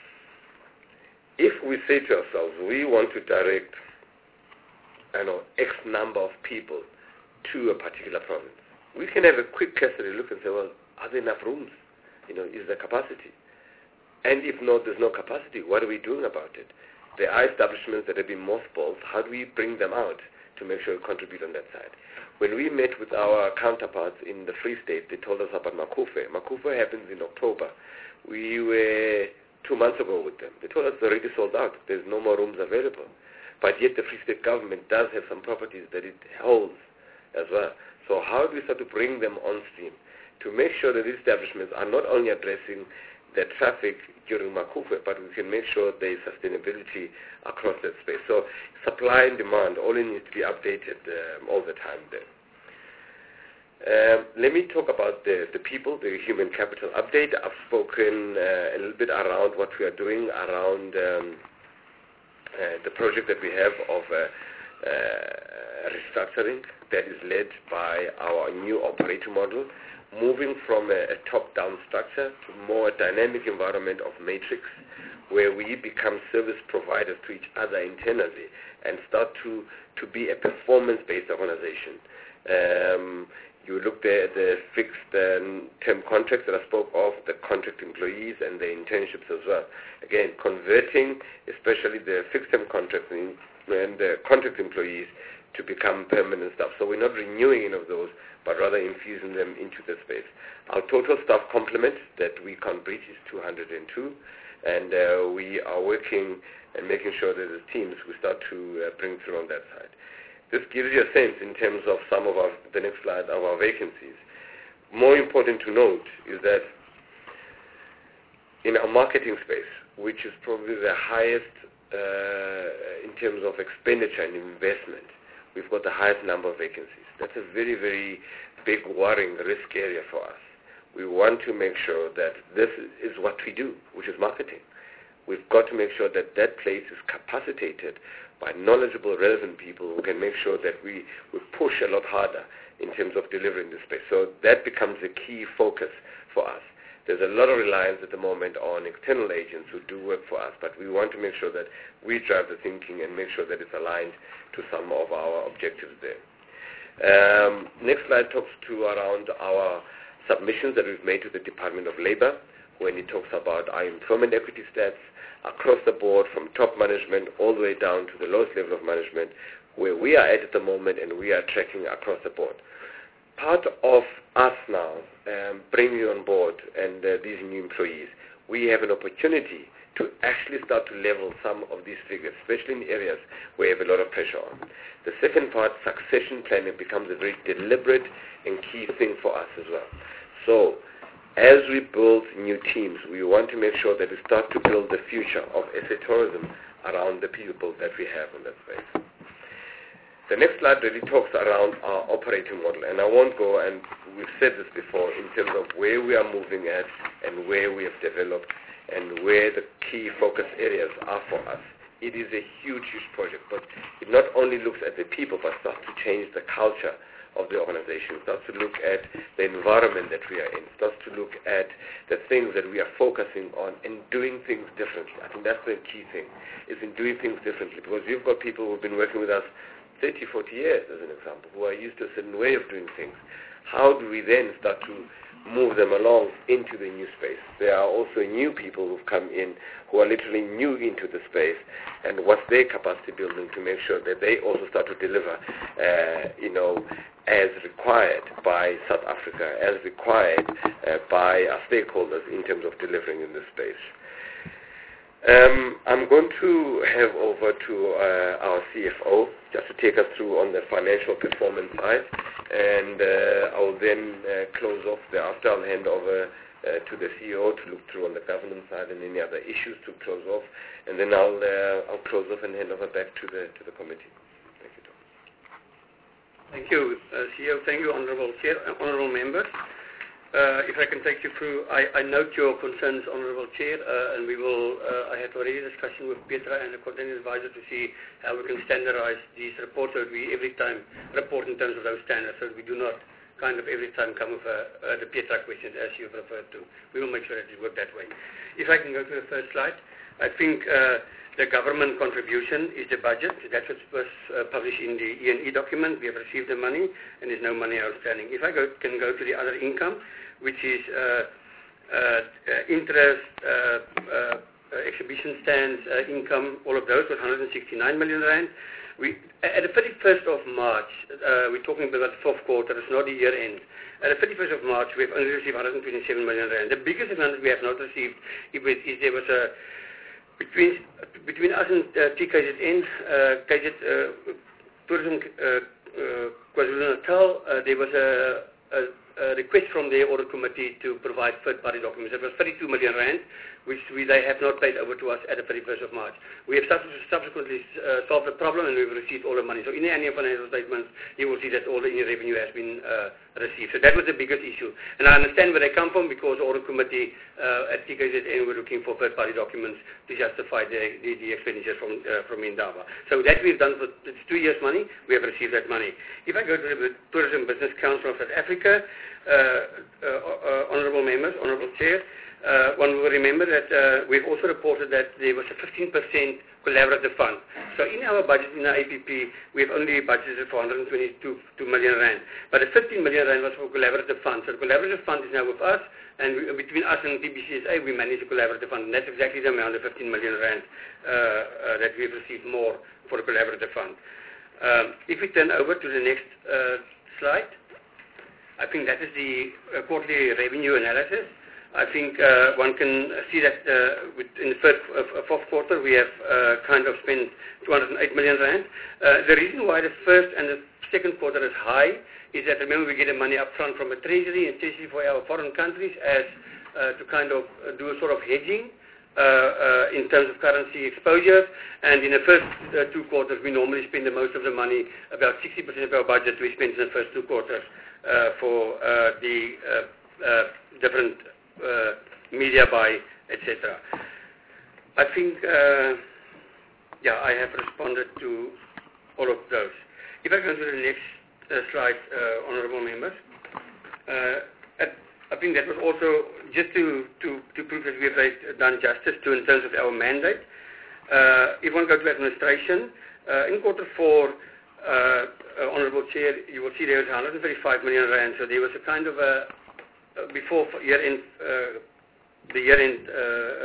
S4: if we say to ourselves, we want to direct, I know, X number of people to a particular province, we can have a quick cursory look and say, well, are there enough rooms? You know, is there capacity? And if not, there's no capacity, what are we doing about it? There are establishments that have been mothballed. How do we bring them out to make sure we contribute on that side? When we met with our counterparts in the Free State, they told us about Makufe. Makufe happens in October. We were two months ago with them. They told us they're already sold out. There's no more rooms available. But yet the Free State government does have some properties that it holds as well. So how do we start to bring them on stream to make sure that these establishments are not only addressing the traffic during Makufe, but we can make sure there is sustainability across that space. So supply and demand, all it needs to be updated um, all the time there. Um, let me talk about the, the people, the human capital update. I've spoken uh, a little bit around what we are doing around um, uh, the project that we have of uh, uh, restructuring that is led by our new operating model, moving from a, a top-down structure to more dynamic environment of matrix, where we become service providers to each other internally and start to, to be a performance-based organization. Um, you look there at the fixed um, term contracts that I spoke of, the contract employees and the internships as well. Again, converting especially the fixed term contracts and the contract employees to become permanent staff. So we're not renewing any of those, but rather infusing them into the space. Our total staff complement that we can't breach is two hundred two, and uh, we are working and making sure that the teams we start to uh, bring through on that side. This gives you a sense in terms of some of our, the next slide, of our vacancies. More important to note is that in our marketing space, which is probably the highest uh, in terms of expenditure and investment, we've got the highest number of vacancies. That's a very, very big worrying risk area for us. We want to make sure that this is what we do, which is marketing. We've got to make sure that that place is capacitated by knowledgeable, relevant people who can make sure that we, we push a lot harder in terms of delivering this space. So that becomes a key focus for us. There's a lot of reliance at the moment on external agents who do work for us, but we want to make sure that we drive the thinking and make sure that it's aligned to some of our objectives there. Um, next slide talks to around our submissions that we've made to the Department of Labor, when it talks about our employment equity stats across the board, from top management all the way down to the lowest level of management, where we are at at the moment, and we are tracking across the board. Part of us now um, bringing on board and uh, these new employees, we have an opportunity to actually start to level some of these figures, especially in areas where we have a lot of pressure on. The second part, succession planning, becomes a very deliberate and key thing for us as well. So as we build new teams, we want to make sure that we start to build the future of S A tourism around the people that we have in that space. The next slide really talks around our operating model, and I won't go, and we've said this before, in terms of where we are moving at and where we have developed and where the key focus areas are for us. It is a huge, huge project, but it not only looks at the people, but starts to change the culture of the organization, starts to look at the environment that we are in, starts to look at the things that we are focusing on and doing things differently. I think that's the key thing, is in doing things differently, because we've got people who have been working with us thirty, forty years, as an example, who are used to a certain way of doing things. How do we then start to move them along into the new space? There are also new people who've come in who are literally new into the space, and what's their capacity building to make sure that they also start to deliver, uh, you know, as required by South Africa, as required uh, by our stakeholders in terms of delivering in this space. Um, I'm going to have over to uh, our C F O just to take us through on the financial performance side, and uh, I'll then uh, close off thereafter. I'll hand over uh, to the C E O to look through on the governance side and any other issues to close off, and then I'll uh, I'll close off and hand over back to the to the committee. Thank you, Tom.
S5: Thank you, uh, C E O. Thank you, Honourable Chair, uh, Honourable Members. Uh, if I can take you through, I, I note your concerns, Honourable Chair, uh, and we will, uh, I had already a discussion with Petra and the coordinating advisor to see how we can standardize these reports so that we every time report in terms of those standards, so that we do not kind of every time come with uh, uh, the Petra questions as you've referred to. We will make sure that it works that way. If I can go to the first slide, I think uh, the government contribution is the budget. That's what was uh, published in the E and E document. We have received the money, and there's no money outstanding. If I go, can go to the other income, which is uh, uh, uh, interest, uh, uh, uh, exhibition stands, uh, income, all of those was one hundred sixty-nine million rand. We, at the thirty-first of March, uh, we're talking about the fourth quarter, it's not the year end. At the thirty-first of March, we have only received one hundred twenty-seven million rand. The biggest amount that we have not received is, is there was a Between between us and uh, T K Z N, uh, K Z uh, Tourism uh, uh, KwaZulu-Natal, uh, there was a, a, a request from their audit committee to provide third-party documents. It was thirty-two million rand, which we, they have not paid over to us at the thirty-first of March. We have subsequently uh, solved the problem, and we've received all the money. So in the annual financial statements, you will see that all the revenue has been uh, received. So that was the biggest issue. And I understand where they come from, because the audit committee uh, at T K Z N were looking for third-party documents to justify the, the, the expenditure from uh, from Indaba. So that we've done for it's two years' money. We have received that money. If I go to the Tourism Business Council of South Africa, uh, uh, uh, honourable members, honourable chair, uh, one will remember that uh, we've also reported that there was a fifteen percent collaborative fund. So in our budget, in our A P P, we have only budgeted for one hundred twenty-two million rand. But the fifteen million rand was for collaborative fund. So the collaborative fund is now with us, and we, between us and T B C S A, we manage the collaborative fund. And that's exactly the amount of fifteen million rand uh, uh, that we've received more for the collaborative fund. Um, if we turn over to the next uh, slide, I think that is the uh, quarterly revenue analysis. I think uh, one can see that uh, with, in the first, uh, fourth quarter we have uh, kind of spent two hundred eight million rand. Uh, the reason why the first and the second quarter is high is that, remember, we get the money up front from the treasury, and treasury for our foreign countries as uh, to kind of do a sort of hedging uh, uh, in terms of currency exposure. And in the first uh, two quarters we normally spend the most of the money, about sixty percent of our budget we spend in the first two quarters uh, for uh, the uh, uh, different Uh, media buy, et cetera. I think, uh, yeah, I have responded to all of those. If I go to the next uh, slide, uh, honourable members, uh, at, I think that was also just to, to, to prove that we have done justice to in terms of our mandate, uh, if one go to administration, uh, in quarter four, uh, uh, Honourable Chair, you will see there was one hundred thirty-five million rand, so there was a kind of a, uh, before year-end, uh, the year-end uh,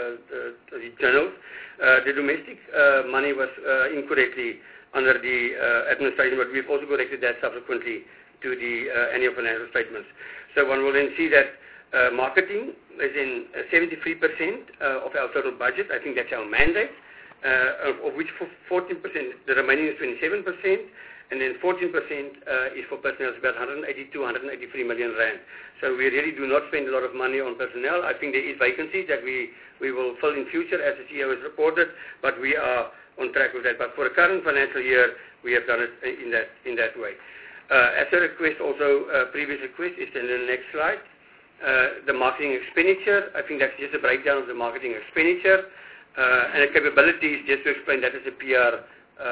S5: uh, uh, journals, uh, the domestic uh, money was uh, incorrectly under the uh, administration, but we've also corrected that subsequently to the uh, annual financial statements. So one will then see that uh, marketing is in uh, seventy-three percent uh, of our total budget. I think that's our mandate, uh, of, of which for fourteen percent, the remaining is twenty-seven percent, and then fourteen percent uh, is for personnel, it's about one hundred eighty-two, one hundred eighty-three million rand. So we really do not spend a lot of money on personnel. I think there is vacancies that we, we will fill in future, as the C E O has reported, but we are on track with that. But for the current financial year, we have done it in that, in that way. Uh, as a request, also uh, previous request is in the next slide. Uh, the marketing expenditure, I think that's just a breakdown of the marketing expenditure. Uh, and the capabilities, just to explain, that is a P R uh,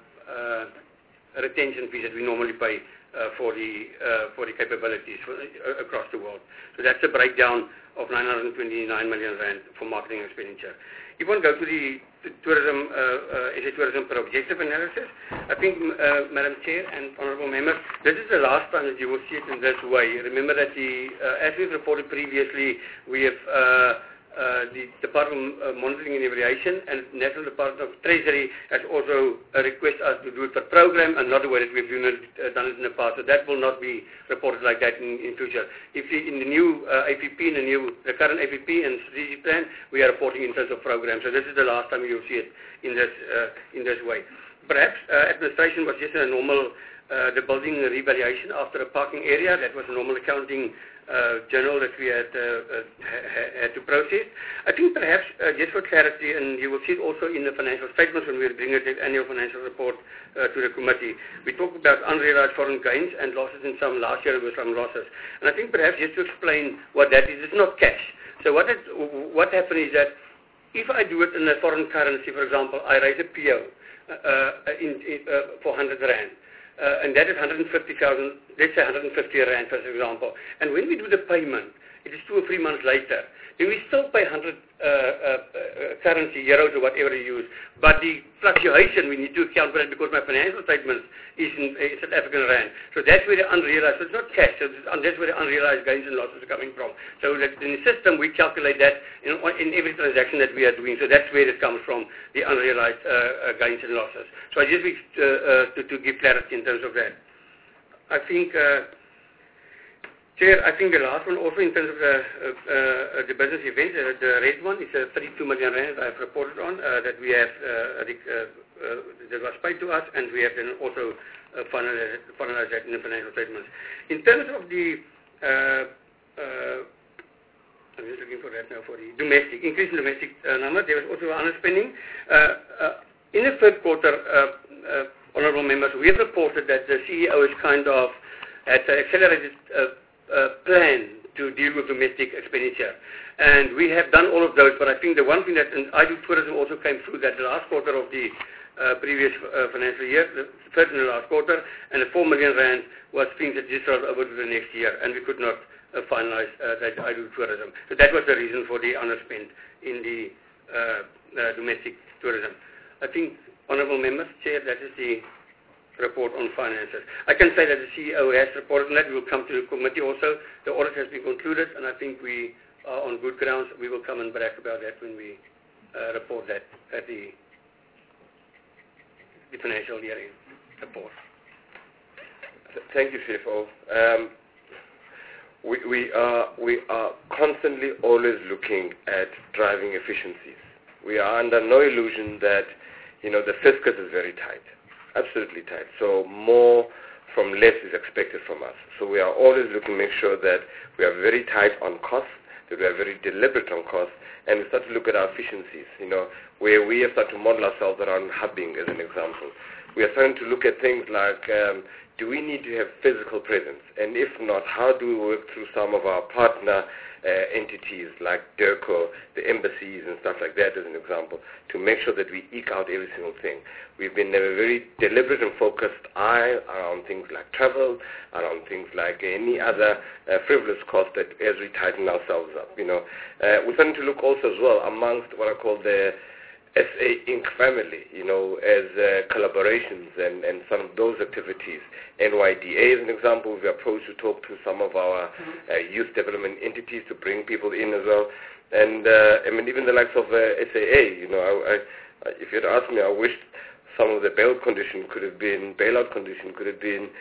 S5: uh, retention fee that we normally pay uh, for the uh, for the capabilities for, uh, across the world. So that's a breakdown of nine hundred twenty-nine million rand for marketing expenditure. If one go to the to tourism, uh, uh, S A tourism per objective analysis, I think, uh, Madam Chair and Honourable Members, this is the last time that you will see it in this way. Remember that the, uh, as we've reported previously, we have uh, uh, the Department of Monitoring and Evaluation and National Department of Treasury has also uh, requested us to do it per program and not the way that we've done it, uh, done it in the past. So that will not be reported like that in, in future. If the, in the new uh, A P P, in the new, the current A P P and strategic plan, we are reporting in terms of programs. So this is the last time you'll see it in this uh, in this way. Perhaps uh, administration was just a normal, uh, the building revaluation after a parking area. That was a normal accounting uh, journal that we had, uh, uh, ha had to process. I think perhaps uh, just for clarity, and you will see it also in the financial statements when we bring it the annual financial report uh, to the committee. We talk about unrealized foreign gains and losses in some last year there were some losses. And I think perhaps just to explain what that is, it's not cash. So what, it, what happened is that if I do it in a foreign currency, for example, I raise a P O uh, in, in, uh, for one hundred rand. Uh, and that is one hundred fifty thousand, let's say one hundred fifty rand, for example. And when we do the payment, it is two or three months later, then we still pay one hundred uh, uh, uh, currency, euros or whatever you use. But the fluctuation, we need to account for that because my financial statement is in uh, South African rand. So that's where the unrealized, so it's not cash, so that's where the unrealized gains and losses are coming from. So that in the system, we calculate that in, in every transaction that we are doing. So that's where it comes from, the unrealized uh, uh, gains and losses. So I just wish uh, uh, to, to give clarity in terms of that. I think... Uh, Chair, I think the last one also in terms of the, uh, uh, the business events, uh, the red one is uh, thirty-two million rand I've reported on uh, that we have, uh, uh, uh, that was paid to us, and we have then also uh, finalized, finalized that in the financial statements. In terms of the, uh, uh, I'm just looking for that now for the domestic, increase in domestic uh, number, there was also underspending. Uh, uh, in the third quarter, uh, uh, Honourable Members, we have reported that the C E O is kind of at uh, accelerated uh, Uh, plan to deal with domestic expenditure. And we have done all of those, but I think the one thing that, and I do tourism also came through that the last quarter of the uh, previous uh, financial year, the first and the last quarter, and the four million rand was things that just rolled over to the next year, and we could not uh, finalize uh, that I do tourism. So that was the reason for the underspend in the uh, uh, domestic tourism. I think, Honourable Members, Chair, that is the report on finances. I can say that the C E O has reported on that. We will come to the committee also. The audit has been concluded, and I think we are on good grounds. We will come and brag about that when we uh, report that at the, the financial year report.
S4: Thank you, C F O. Um, we, we, are, we are constantly always looking at driving efficiencies. We are under no illusion that, you know, the fiscus is very tight. Absolutely tight. So more from less is expected from us. So we are always looking to make sure that we are very tight on costs, that we are very deliberate on costs, and we start to look at our efficiencies, you know, where we have started to model ourselves around hubbing as an example. We are starting to look at things like, um, do we need to have physical presence? And if not, how do we work through some of our partner uh, entities like DIRCO, the embassies and stuff like that as an example, to make sure that we eke out every single thing. We've been a very deliberate and focused eye around things like travel, around things like any other uh, frivolous cost that as we tighten ourselves up. You know, uh, we're starting to look also as well amongst what I call the S A Incorporated family, you know, as uh, collaborations and, and some of those activities. N Y D A is an example. We've approached to talk to some of our uh, youth development entities to bring people in as well. And uh, I mean, even the likes of uh, S A A, you know, I, I, if you had asked me, I wished some of the bail condition could have been, bailout condition could have been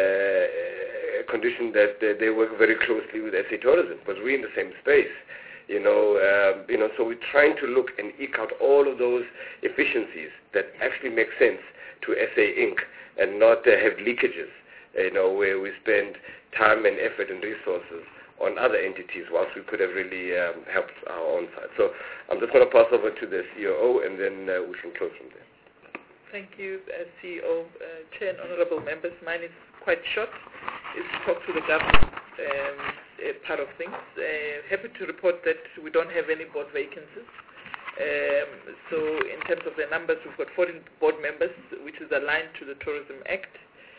S4: uh, a condition that uh, they work very closely with S A Tourism, because we're in the same space. You know, uh, you know, so we're trying to look and eke out all of those efficiencies that actually make sense to S A Incorporated and not uh, have leakages, you know, where we spend time and effort and resources on other entities whilst we could have really um, helped our own side. So I'm just going to pass over to the C O O and then uh, we can close from there.
S1: Thank you, uh, C E O, uh, Chair and Honourable Members. Mine is quite short. It's to talk to the government um, uh, part of things. Uh, happy to report that we don't have any board vacancies. Um, so in terms of the numbers, we've got fourteen board members, which is aligned to the Tourism Act,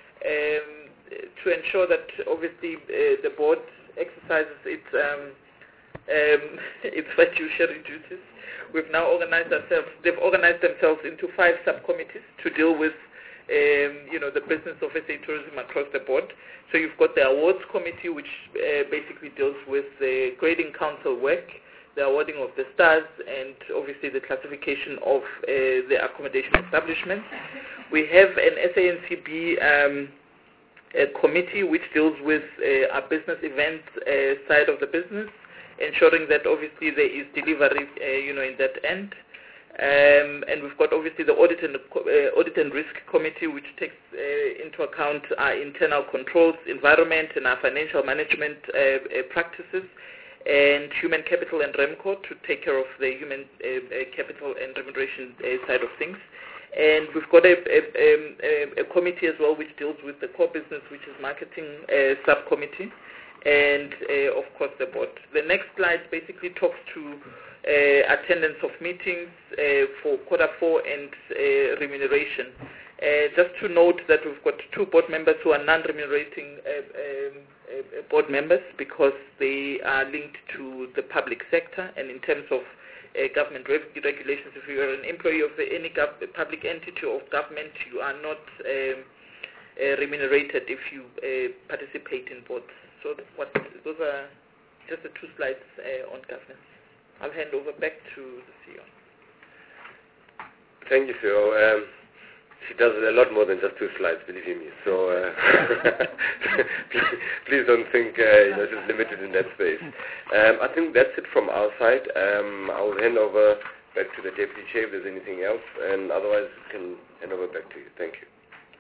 S1: um, to ensure that obviously uh, the board exercises its um, um, its fiduciary duties. We've now organized ourselves. They've organized themselves into five subcommittees to deal with, um, you know, the business of S A Tourism across the board. So you've got the awards committee, which uh, basically deals with the grading council work, the awarding of the stars, and obviously the classification of uh, the accommodation establishments. We have an S A N C B um, a committee which deals with uh, our business events uh, side of the business, ensuring that obviously there is delivery, uh, you know, in that end. Um, and we've got obviously the audit and, uh, audit and risk committee, which takes uh, into account our internal controls, environment, and our financial management uh, uh, practices, and human capital and REMCO to take care of the human uh, uh, capital and remuneration uh, side of things. And we've got a, a, a, a committee as well which deals with the core business, which is marketing uh, subcommittee, and uh, of course the board. The next slide basically talks to uh, attendance of meetings uh, for quarter four and uh, remuneration. Uh, just to note that we've got two board members who are non-remunerating uh, um, uh, board members because they are linked to the public sector, and in terms of uh, government reg- regulations, if you are an employee of any gov- public entity of government, you are not um, uh, remunerated if you uh, participate in boards. So what, those are just the two slides uh, on governance. I'll hand over back to the C E O.
S4: Thank you, C E O. Um, she does a lot more than just two slides, believe me. So uh, please don't think uh, you know, she's limited in that space. Um, I think that's it from our side. Um, I'll hand over back to the Deputy Chair if there's anything else, and otherwise I can hand over back to you. Thank you.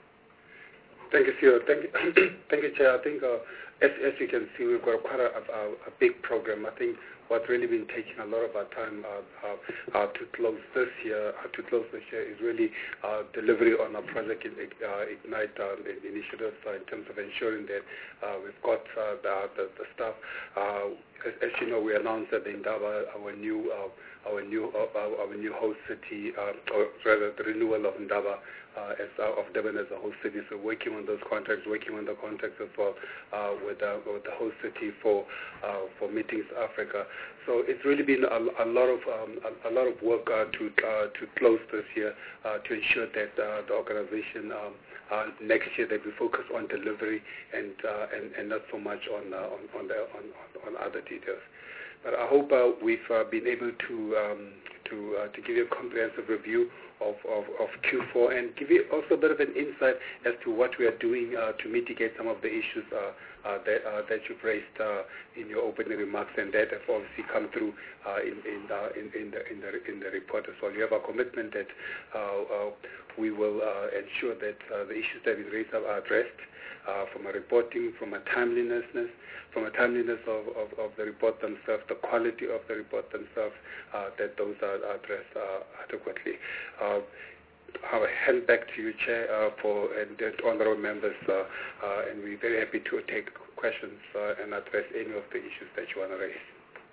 S3: Thank you, C E O. Thank you, thank you, Chair. I think uh, as, as you can see, we've got quite a, a, a big program. I think what's really been taking a lot of our time uh, uh, uh, to close this year, uh, to close this year, is really uh, delivery on our project uh, Ignite uh, initiatives uh, in terms of ensuring that uh, we've got uh, the, the, the staff. Uh, as, as you know, we announced that the Indaba, our new uh, our new uh, our, our new host city, uh, or rather the renewal of Indaba uh, as uh, of Durban as a host city. So working on those contracts, working on the contracts as well uh, with, uh, with the host city for uh, for Meetings Africa. So it's really been a, a lot of um, a, a lot of work uh, to uh, to close this year uh, to ensure that uh, the organization um, uh, next year that we focus on delivery and uh, and, and not so much on uh, on on, the, on on other details. But I hope uh, we've uh, been able to um, to uh, to give you a comprehensive review of, of, of Q four and give you also a bit of an insight as to what we are doing uh, to mitigate some of the issues uh, uh, that uh, that you've raised uh, in your opening remarks, and that have obviously come through uh, in in, uh, in in the in the in the report as well. You have a commitment that uh, uh, we will uh, ensure that uh, the issues that we raised are addressed. Uh, from a reporting, from a timeliness, from a timeliness of, of, of the report themselves, the quality of the report themselves, uh, that those are addressed uh, adequately. Uh, I'll hand back to you, Chair, uh, for and the honourable members, uh, uh, and we're very happy to take questions uh, and address any of the issues that you want to raise.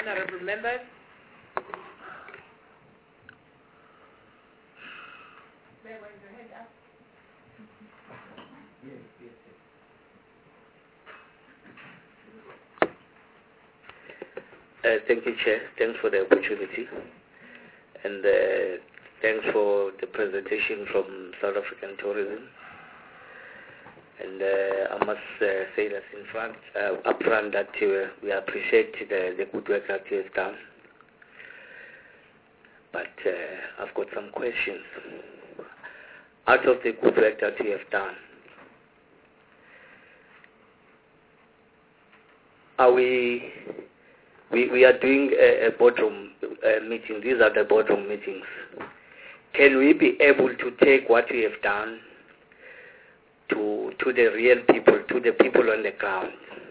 S1: honorable members.
S6: Uh, thank you, Chair. Thanks for the opportunity. And uh, thanks for the presentation from South African Tourism. And uh, I must uh, say that in front, uh, up front that uh, we appreciate the, the good work that you have done. But uh, I've got some questions. Out of the good work that you have done, are we, we, we are doing a, a boardroom uh, meeting. These are the boardroom meetings. Can we be able to take what we have done to to the real people, to the people on the ground?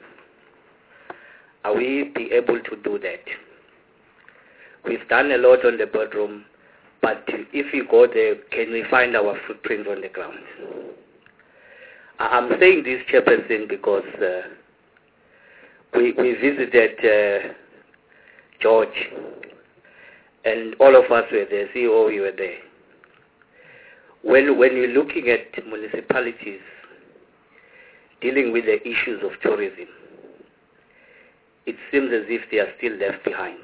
S6: Are we be able to do that? We've done a lot on the boardroom, but if we go there, can we find our footprints on the ground? I'm saying this, Chairperson, because uh, we, we visited uh, George, and all of us were there, C E O, we were there. When, when you're looking at municipalities dealing with the issues of tourism, it seems as if they are still left behind.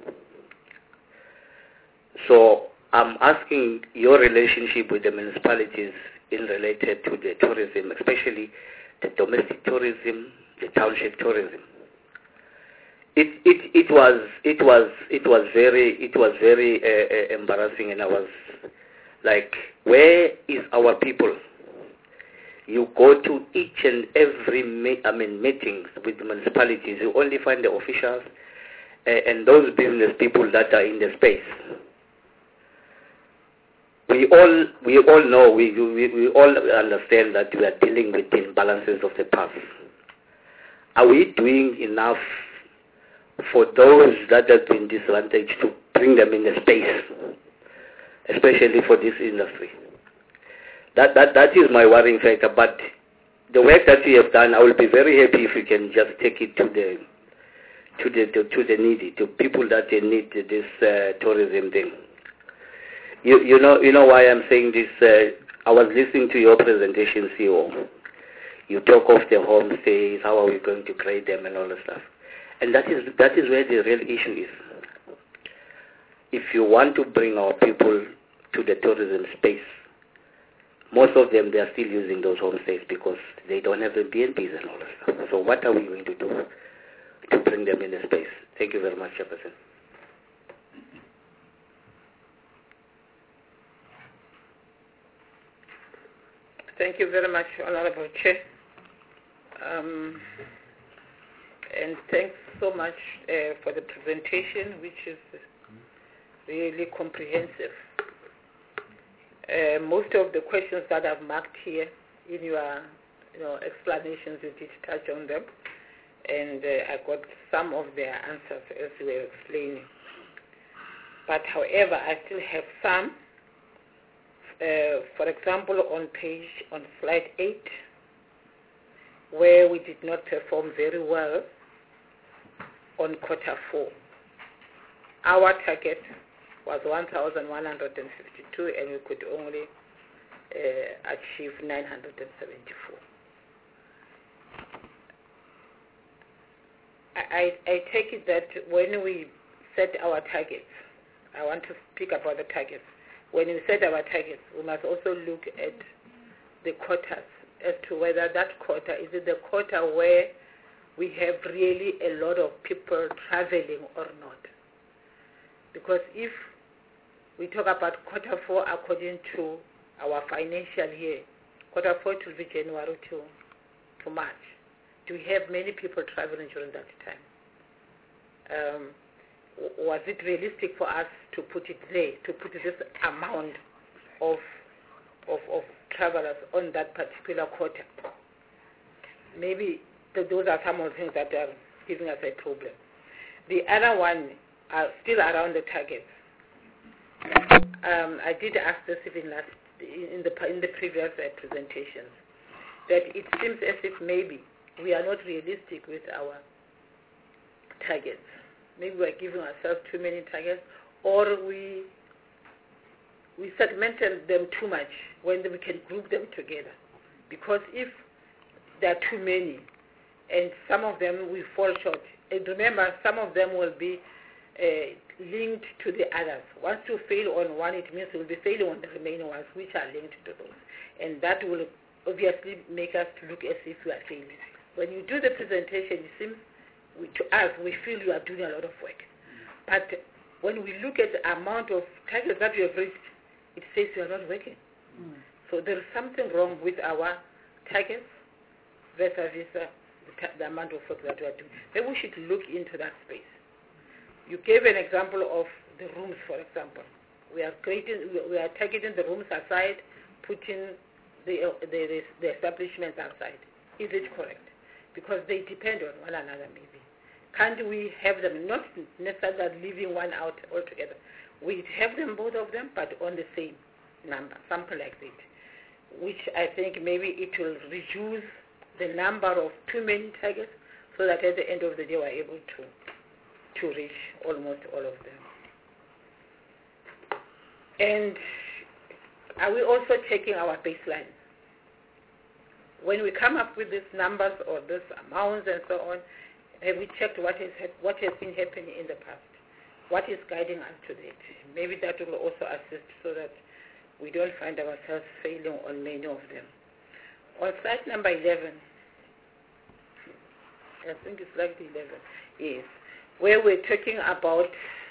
S6: So I'm asking your relationship with the municipalities in related to the tourism, especially the domestic tourism, the township tourism. It it it was it was it was very it was very uh, uh, embarrassing, and I was like, where is our people? You go to each and every me- I mean meetings with the municipalities. You only find the officials uh, and those business people that are in the space. We all we all know we, we we all understand that we are dealing with the imbalances of the past. Are we doing enough for those that have been disadvantaged to bring them in the space, especially for this industry? That that that is my worrying factor. But the work that we have done, I will be very happy if we can just take it to the to the to, to the needy, to people that they need this uh, tourism thing. You you know you know why I'm saying this. Uh, I was listening to your presentation, C E O. You talk of the homestays, how are we going to create them, and all the stuff. And that is that is where the real issue is. If you want to bring our people to the tourism space, most of them, they are still using those homestays because they don't have the B and Bs and all that stuff. So what are we going to do to bring them in the space? Thank you very much, Chairperson.
S1: Thank you very much, Honorable Chair. Um, and thanks so much uh, for the presentation, which is really comprehensive. Uh, most of the questions that I've marked here in your you know, explanations, you did touch on them, and uh, I got some of their answers as you were explaining. But however, I still have some. Uh, for example, on page, on slide eight, where we did not perform very well on quarter four. Our target was one thousand one hundred fifty-two, and we could only uh, achieve nine hundred seventy-four. I, I take it that when we set our targets, I want to speak about the targets. When we set our targets, we must also look at the quotas as to whether that quota, is it the quota where we have really a lot of people traveling or not. Because if we talk about quarter four according to our financial year, quarter four will be January to, to March. Do we have many people traveling during that time? Um, was it realistic for us to put it there, to put this amount of, of, of travelers on that particular quarter? Maybe th- those are some of the things that are giving us a problem. The other one are still around the targets. Um, I did ask this even last in the in the previous uh, presentations, that it seems as if maybe we are not realistic with our targets. maybe we're giving ourselves too many targets, or we we segmented them too much when we can group them together. Because if there are too many, and some of them will fall short, and remember, some of them will be uh, linked to the others. Once you fail on one, it means you'll be failing on the remaining ones, which are linked to those. And that will obviously make us look as if we are failing. When you do the presentation, it seems we, to us, we feel you are doing a lot of work. But when we look at the amount of targets that we have reached, it says you are not working. Mm. So there is something wrong with our targets versus uh, the, the amount of work that we are doing. Maybe we should look into that space. You gave an example of the rooms, for example. We are creating, we are targeting the rooms aside, putting the, uh, the, the, the establishments outside. Is it correct? Because they depend on one another, maybe. Can't we have them, not necessarily leaving one out altogether? We have them, both of them, but on the same number, something like that, which I think maybe it will reduce the number of too many targets so that at the end of the day we're able to, to reach almost all of them. And are we also checking our baseline? When we come up with these numbers or these amounts and so on, have we checked what, is, what has been happening in the past? What is guiding us to that? Maybe that will also assist so that we don't find ourselves failing on many of them. On slide number eleven, I think it's slide eleven, yes, where we're talking about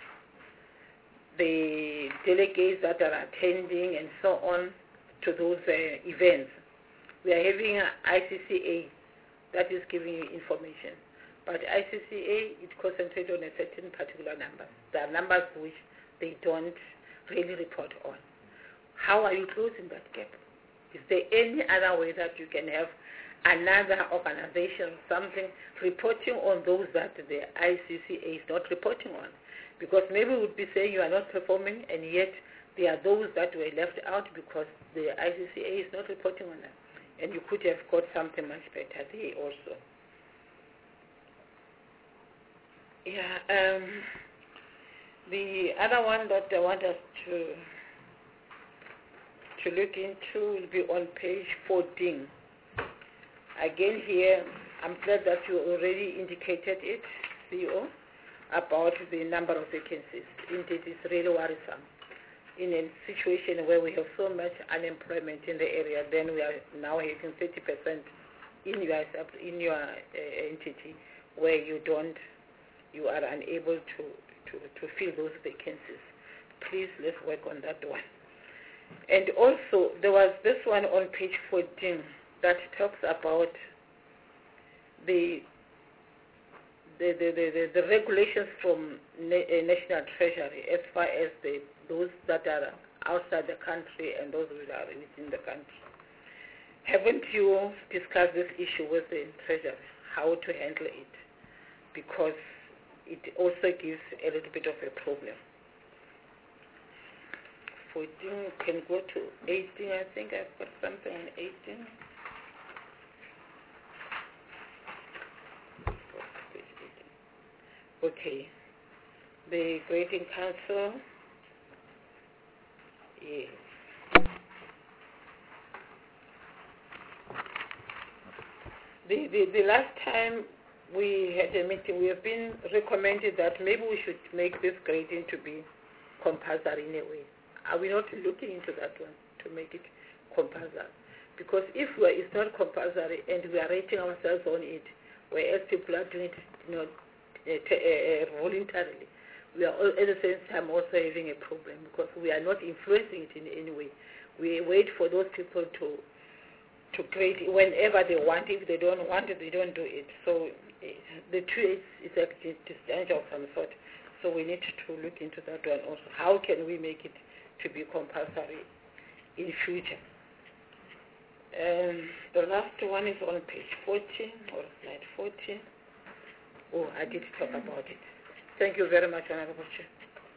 S1: the delegates that are attending and so on to those uh, events. We are having an I C C A that is giving you information. But I C C A, it concentrates on a certain particular number. There are numbers which they don't really report on. How are you closing that gap? Is there any other way that you can have another organization or something reporting on those that the I C C A is not reporting on? Because maybe we would be saying you are not performing, and yet there are those that were left out because the I C C A is not reporting on them. And you could have got something much better there also. Yeah, um, the other one that I want us to to look into will be on page fourteen. Again here, I'm glad that you already indicated it, C E O, about the number of vacancies. Indeed, it's really worrisome. In a situation where we have so much unemployment in the area, then we are now having thirty percent in your, in your uh, entity where you don't you are unable to, to, to fill those vacancies. Please, let's work on that one. And also, there was this one on page fourteen that talks about the the, the, the, the, the regulations from na- uh, National Treasury as far as the, those that are outside the country and those that are within the country. Haven't you discussed this issue with the Treasury, how to handle it? Because it also gives a little bit of a problem. fourteen can go to eighteen, I think I've got something on eighteen. Okay. The Grading Council, yes. The, the, the last time we had a meeting, we have been recommended that maybe we should make this grading to be compulsory in a way. Are we not looking into that one to make it compulsory? Because if we are, it's not compulsory and we are rating ourselves on it, whereas people are doing it, you know, uh, t- uh, voluntarily, we are all, at the same time also having a problem because we are not influencing it in any way. We wait for those people to to grade it whenever they want. If they don't want it, they don't do it. So uh, the two is, is a danger of some sort. So we need to look into that one also. How can we make it to be compulsory in future? Um, the last one is on page fourteen or slide fourteen. Oh, I did talk about it. Thank you very much, Honorable Chair.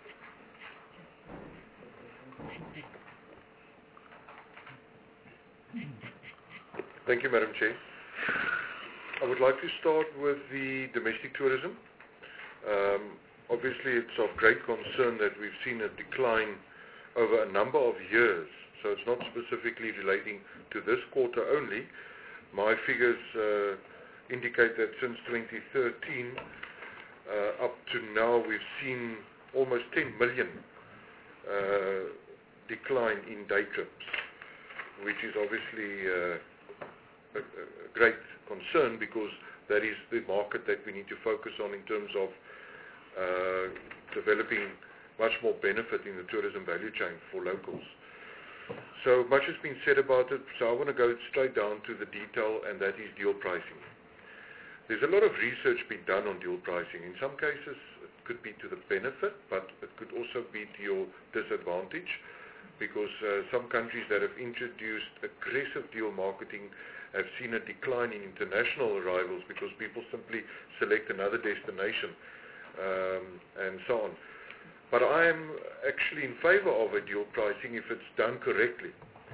S7: Thank you, Madam Chair. I would like to start with the domestic tourism. Um, obviously it's of great concern that we've seen a decline over a number of years. So it's not specifically relating to this quarter only. My figures uh, indicate that since twenty thirteen uh, up to now we've seen almost ten million uh, decline in day trips, which is obviously uh, a, a great concern because that is the market that we need to focus on in terms of uh, developing much more benefit in the tourism value chain for locals. So much has been said about it, so I want to go straight down to the detail, and that is dual pricing. There's a lot of research being done on dual pricing. In some cases it could be to the benefit, but it could also be to your disadvantage, because uh, some countries that have introduced aggressive dual marketing have seen a decline in international arrivals because people simply select another destination um, and so on. But I am actually in favor of a dual pricing if it's done correctly,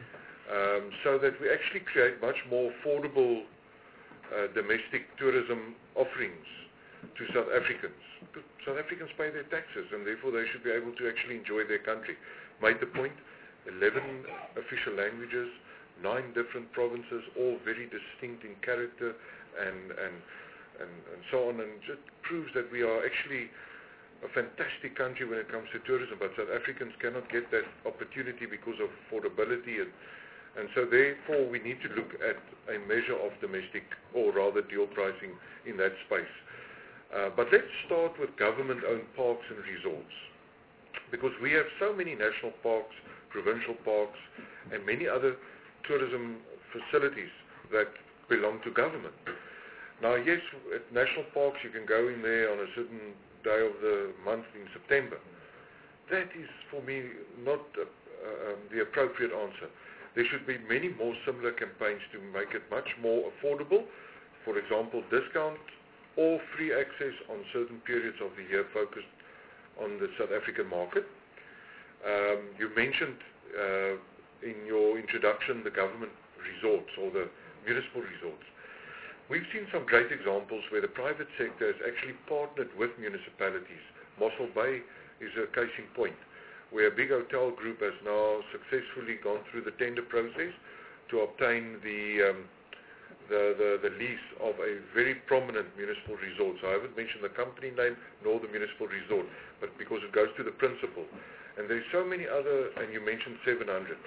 S7: um, so that we actually create much more affordable uh, domestic tourism offerings to South Africans. South Africans pay their taxes, and therefore they should be able to actually enjoy their country. Made the point, eleven official languages, nine different provinces, all very distinct in character and, and, and, and so on, and just proves that we are actually a fantastic country when it comes to tourism, but South Africans cannot get that opportunity because of affordability, and, and so therefore we need to look at a measure of domestic, or rather dual pricing in that space. Uh, but let's start with government-owned parks and resorts, because we have so many national parks, provincial parks, and many other tourism facilities that belong to government. Now, yes, at national parks you can go in there on a certain day of the month in September. That is, for me, not uh, um, the appropriate answer. There should be many more similar campaigns to make it much more affordable. For example, discount or free access on certain periods of the year focused on the South African market. Um, you mentioned uh, in your introduction the government resorts or the municipal resorts. We've seen some great examples where the private sector has actually partnered with municipalities. Mossel Bay is a case in point, where a big hotel group has now successfully gone through the tender process to obtain the, um, the, the, the lease of a very prominent municipal resort. So I haven't mentioned the company name nor the municipal resort, but because it goes to the principal. And there's so many other, and you mentioned seven hundred.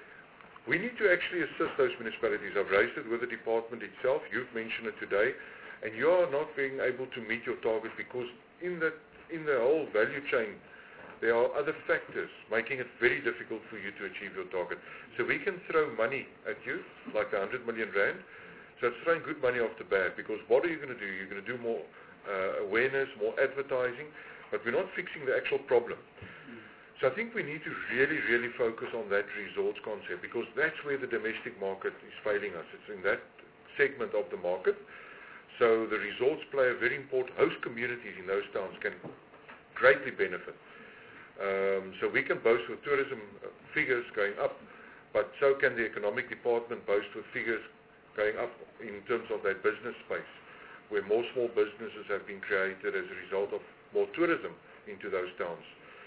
S7: We need to actually assist those municipalities. I've raised it with the department itself. You've mentioned it today. And you are not being able to meet your target because in the, in the whole value chain, there are other factors making it very difficult for you to achieve your target. So we can throw money at you, like one hundred million rand. So it's throwing good money off the bat, because what are you going to do? You're going to do more uh, awareness, more advertising, but we're not fixing the actual problem. So I think we need to really, really focus on that resorts concept, because that's where the domestic market is failing us. It's in that segment of the market. So the resorts play a very important, host communities in those towns can greatly benefit. Um, so we can boast with tourism figures going up, but so can the economic department boast with figures going up in terms of that business space, where more small businesses have been created as a result of more tourism into those towns.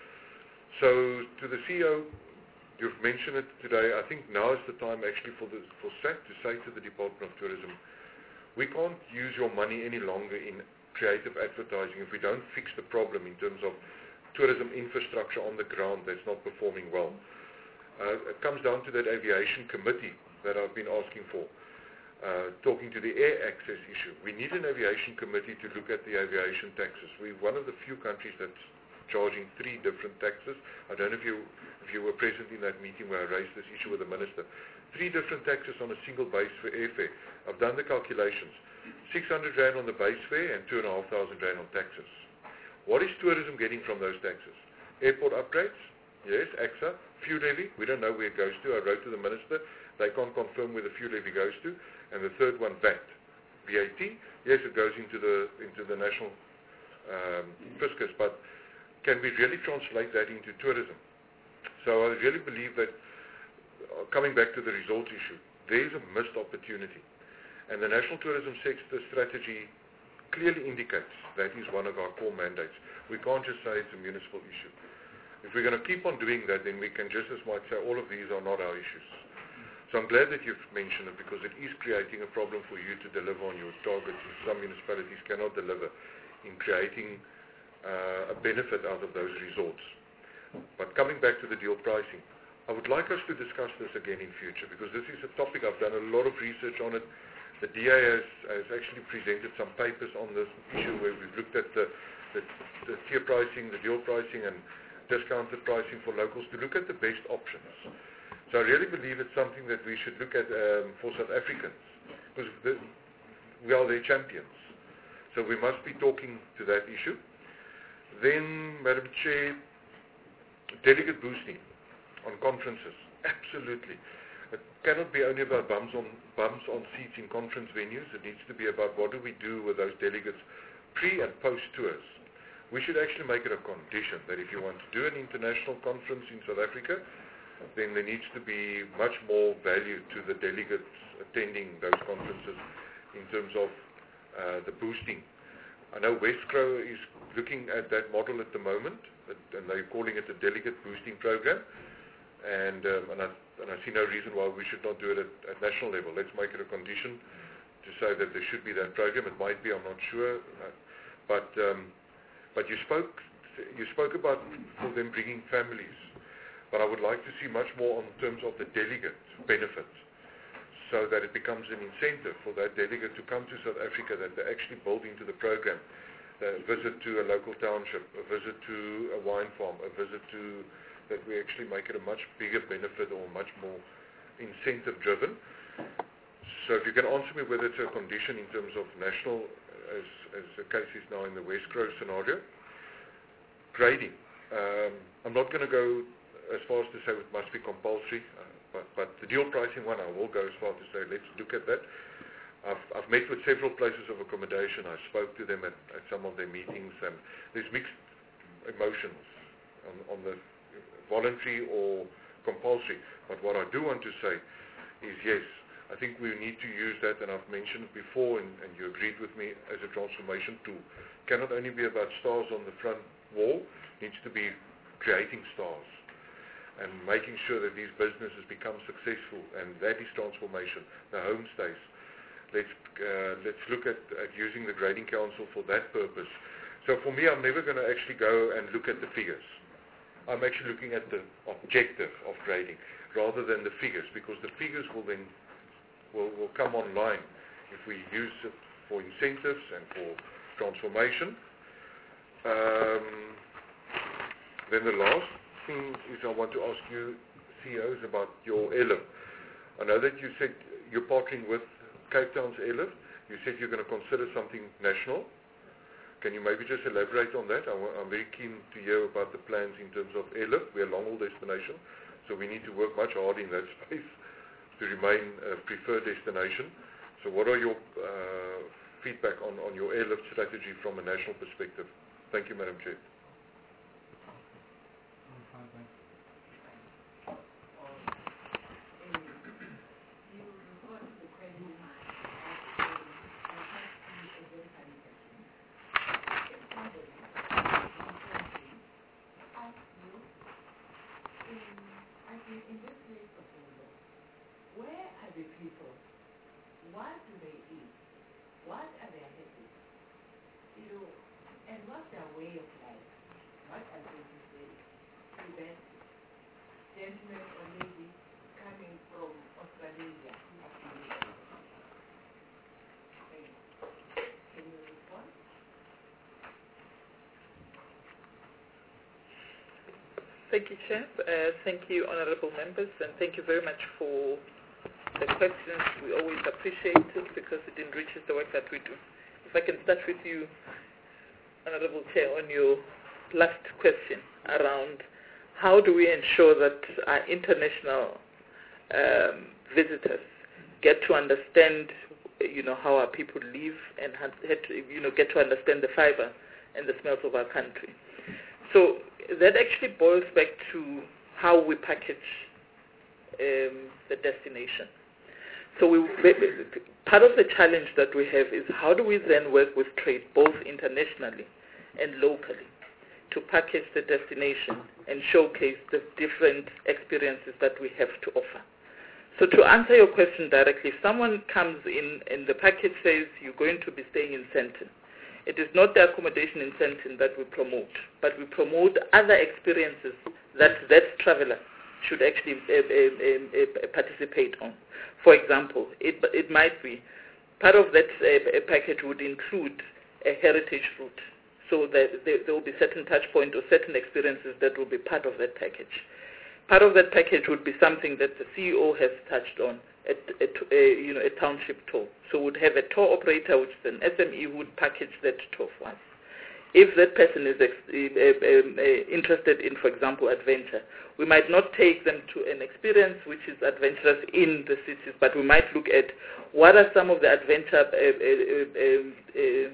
S7: So to the C E O, you've mentioned it today, I think now is the time actually for, the, for S A C to say to the Department of Tourism, we can't use your money any longer in creative advertising if we don't fix the problem in terms of tourism infrastructure on the ground that's not performing well. Uh, it comes down to that aviation committee that I've been asking for, uh, talking to the air access issue. We need an aviation committee to look at the aviation taxes. We're one of the few countries that's charging three different taxes. I don't know if you if you were present in that meeting where I raised this issue with the minister. Three different taxes on a single base for airfare. I've done the calculations. six hundred rand on the base fare and two and a half thousand rand on taxes. What is tourism getting from those taxes? Airport upgrades? Yes. A X A. Fuel levy? We don't know where it goes to. I wrote to the minister. They can't confirm where the fuel levy goes to. And the third one, V A T. V A T? Yes, it goes into the into the national um, fiscus, but can we really translate that into tourism? So I really believe that, uh, coming back to the resort issue, there is a missed opportunity. And the National Tourism Sector Strategy clearly indicates that is one of our core mandates. We can't just say it's a municipal issue. If we're going to keep on doing that, then we can just as much say all of these are not our issues. So I'm glad that you've mentioned it, because it is creating a problem for you to deliver on your targets. Some municipalities cannot deliver in creating uh, a benefit out of those resorts. But coming back to the deal pricing, I would like us to discuss this again in future, because this is a topic I've done a lot of research on it. The D A has, has actually presented some papers on this issue where we've looked at the, the, the tier pricing, the deal pricing, and discounted pricing for locals to look at the best options. So I really believe it's something that we should look at um, for South Africans, because the, we are their champions. So we must be talking to that issue. Then, Madam Chair, delegate boosting on conferences, absolutely. It cannot be only about bums on, bums on seats in conference venues. It needs to be about what do we do with those delegates pre and post tours. We should actually make it a condition that if you want to do an international conference in South Africa, then there needs to be much more value to the delegates attending those conferences in terms of uh, the boosting. I know Westkrow is looking at that model at the moment, and they're calling it a delegate boosting program, and, um, and, I, and I see no reason why we should not do it at, at national level. Let's make it a condition to say that there should be that program. It might be, I'm not sure, uh, but um, but you spoke you spoke about for them bringing families, but I would like to see much more in terms of the delegate benefit, so that it becomes an incentive for that delegate to come to South Africa, that they actually build into the program. A visit to a local township, a visit to a wine farm, a visit to, that we actually make it a much bigger benefit or much more incentive driven. So if you can answer me whether it's a condition in terms of national, as, as the case is now in the Westkrow scenario. Grading. Um, I'm not going to go as far as to say it must be compulsory, uh, but, but the deal pricing one, I will go as far to say let's look at that. I've, I've met with several places of accommodation. I spoke to them at, at some of their meetings, and there's mixed emotions on, on the voluntary or compulsory. But what I do want to say is yes, I think we need to use that, and I've mentioned it before, and, and you agreed with me, as a transformation tool. It cannot only be about stars on the front wall, it needs to be creating stars and making sure that these businesses become successful, and that is transformation. The homestays. Let's, uh, let's look at, at using the grading council for that purpose. So for me, I'm never going to actually go and look at the figures. I'm actually looking at the objective of grading rather than the figures, because the figures will then will, will come online if we use it for incentives and for transformation. Um, then the last thing is I want to ask you, C E Os, about your E L I V. I know that you said you're partnering with Cape Town's E L I V. You said you're going to consider something national. Can you maybe just elaborate on that? I I'm very keen to hear about the plans in terms of E L I V. We're a long-haul destination, so we need to work much harder in that space to remain a preferred destination. So what are your uh, feedback on, on your E L I V strategy from a national perspective? Thank you, Madam Chair.
S1: Thank you, Chair. Uh, thank you, honourable members, and thank you very much for the questions. We always appreciate it because it enriches the work that we do. If I can start with you, Honourable Chair, on your last question around how do we ensure that our international um, visitors get to understand, you know, how our people live and, have, you know, get to understand the fibre and the smells of our country. So that actually boils back to how we package um, the destination.
S8: So we, part of the challenge that we have is how do we then work with trade, both internationally and locally, to package the destination and showcase the different experiences that we have to offer. So to answer your question directly, if someone comes in and the package says you're going to be staying in Sandton, it is not the accommodation in Sandton that we promote, but we promote other experiences that that traveler should actually uh, uh, uh, participate on. For example, it, it might be part of that uh, package would include a heritage route. So that there, there will be certain touch points or certain experiences that will be part of that package. Part of that package would be something that the C E O has touched on, a, a, a, you know, a township tour. So we'd have a tour operator, which is an S M E, who would package that tour for us. If that person is ex- uh, uh, interested in, for example, adventure, we might not take them to an experience which is adventurous in the cities, but we might look at what are some of the adventure uh, uh, uh, uh,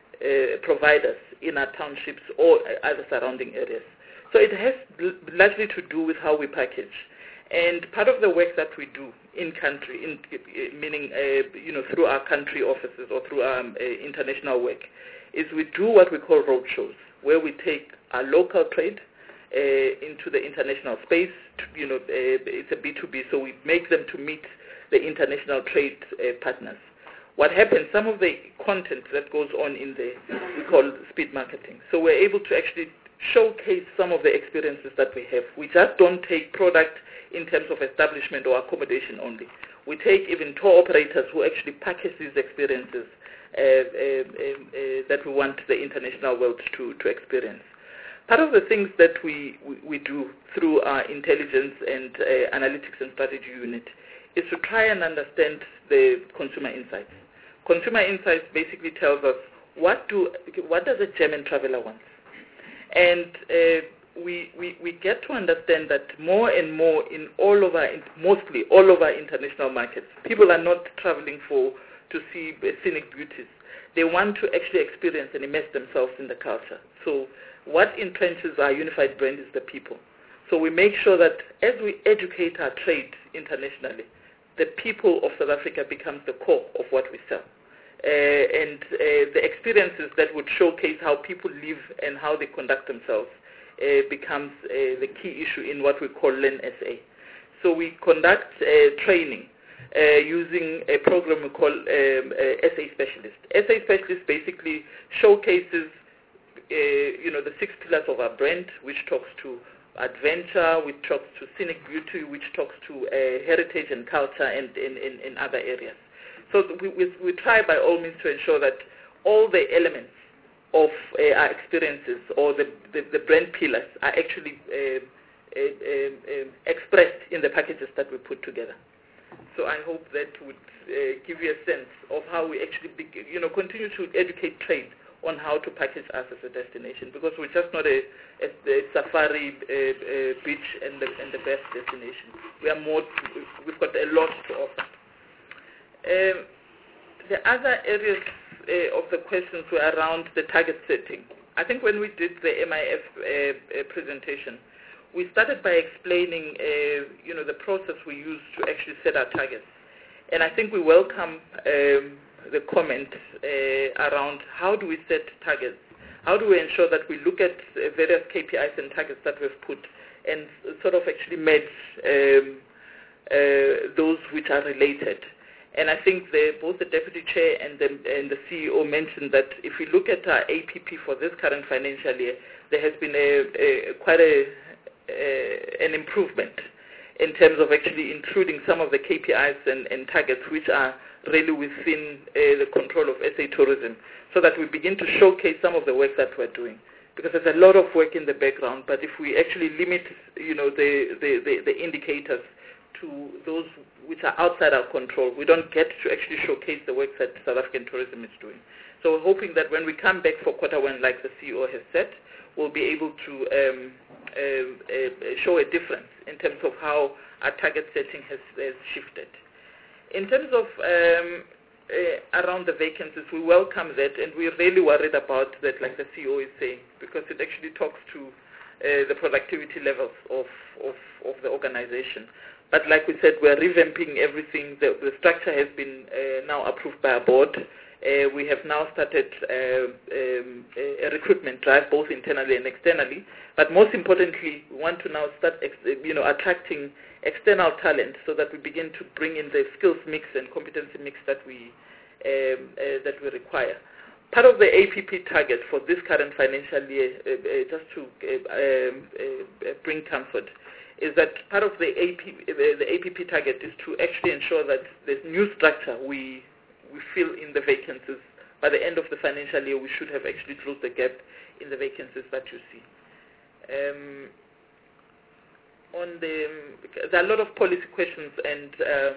S8: uh, providers in our townships or other surrounding areas. So it has largely to do with how we package. And part of the work that we do in country, in, meaning uh, you know, through our country offices or through our um, uh, international work, is we do what we call roadshows, where we take our local trade uh, into the international space. To, you know, uh, it's a B two B, so we make them to meet the international trade uh, partners. What happens, some of the content that goes on in there, we call speed marketing. So we're able to actually showcase some of the experiences that we have. We just don't take product in terms of establishment or accommodation only. We take even tour operators who actually package these experiences uh, uh, uh, uh, that we want the international world to, to experience. Part of the things that we, we, we do through our intelligence and uh, analytics and strategy unit is to try and understand the consumer insights. Consumer insights basically tells us what do what does a German traveler want, and uh, we, we we get to understand that more and more in all of our, mostly all of our international markets, people are not traveling for to see scenic beauties. They want to actually experience and immerse themselves in the culture. So what entrenches our unified brand is the people. So we make sure that as we educate our trade internationally, the people of South Africa becomes the core of what we sell. Uh, and uh, the experiences that would showcase how people live and how they conduct themselves uh, becomes uh, the key issue in what we call Learn S A. So we conduct uh, training uh, using a program we call um, uh, S A Specialist. S A Specialist basically showcases uh, you know, the six pillars of our brand, which talks to adventure, which talks to scenic beauty, which talks to uh, heritage and culture and in, in, in other areas. So we, we, we try by all means to ensure that all the elements of uh, our experiences or the, the, the brand pillars are actually uh, uh, uh, expressed in the packages that we put together. So I hope that would uh, give you a sense of how we actually be, you know, continue to educate trade on how to package us as a destination, because we're just not a, a, a safari uh, uh, beach and the, and the best destination. We are more, we've got a lot to offer. Um, the other areas uh, of the questions were around the target setting. I think when we did the M I F uh, uh, presentation, we started by explaining uh, you know, the process we use to actually set our targets. And I think we welcome um, the comment uh, around how do we set targets, how do we ensure that we look at uh, various K P Is and targets that we've put and sort of actually match um, uh, those which are related. And I think the, both the Deputy Chair and the, and the C E O mentioned that if we look at our A P P for this current financial year, there has been a, a quite a, a, an improvement in terms of actually including some of the K P Is and, and targets which are really within uh, the control of S A Tourism, so that we begin to showcase some of the work that we're doing. Because there's a lot of work in the background, but if we actually limit, you know, the, the, the, the indicators to those which are outside our control, we don't get to actually showcase the work that South African tourism is doing. So we're hoping that when we come back for quarter one, like the C E O has said, we'll be able to um, uh, uh, show a difference in terms of how our target setting has, has shifted. In terms of um, uh, around the vacancies, we welcome that, and we're really worried about that, like the C E O is saying, because it actually talks to uh, the productivity levels of, of, of the organization. But like we said, we're revamping everything. The, the structure has been uh, now approved by our board. Uh, we have now started uh, um, a recruitment drive, both internally and externally. But most importantly, we want to now start, ex you know, attracting external talent so that we begin to bring in the skills mix and competency mix that we um, uh, that we require. Part of the A P P target for this current financial year, uh, uh, just to uh, um, uh, bring comfort, is that part of the A P, uh, the A P P target is to actually ensure that this new structure we we fill in the vacancies. By the end of the financial year, we should have actually closed the gap in the vacancies that you see. Um, on the, there are a lot of policy questions, and um,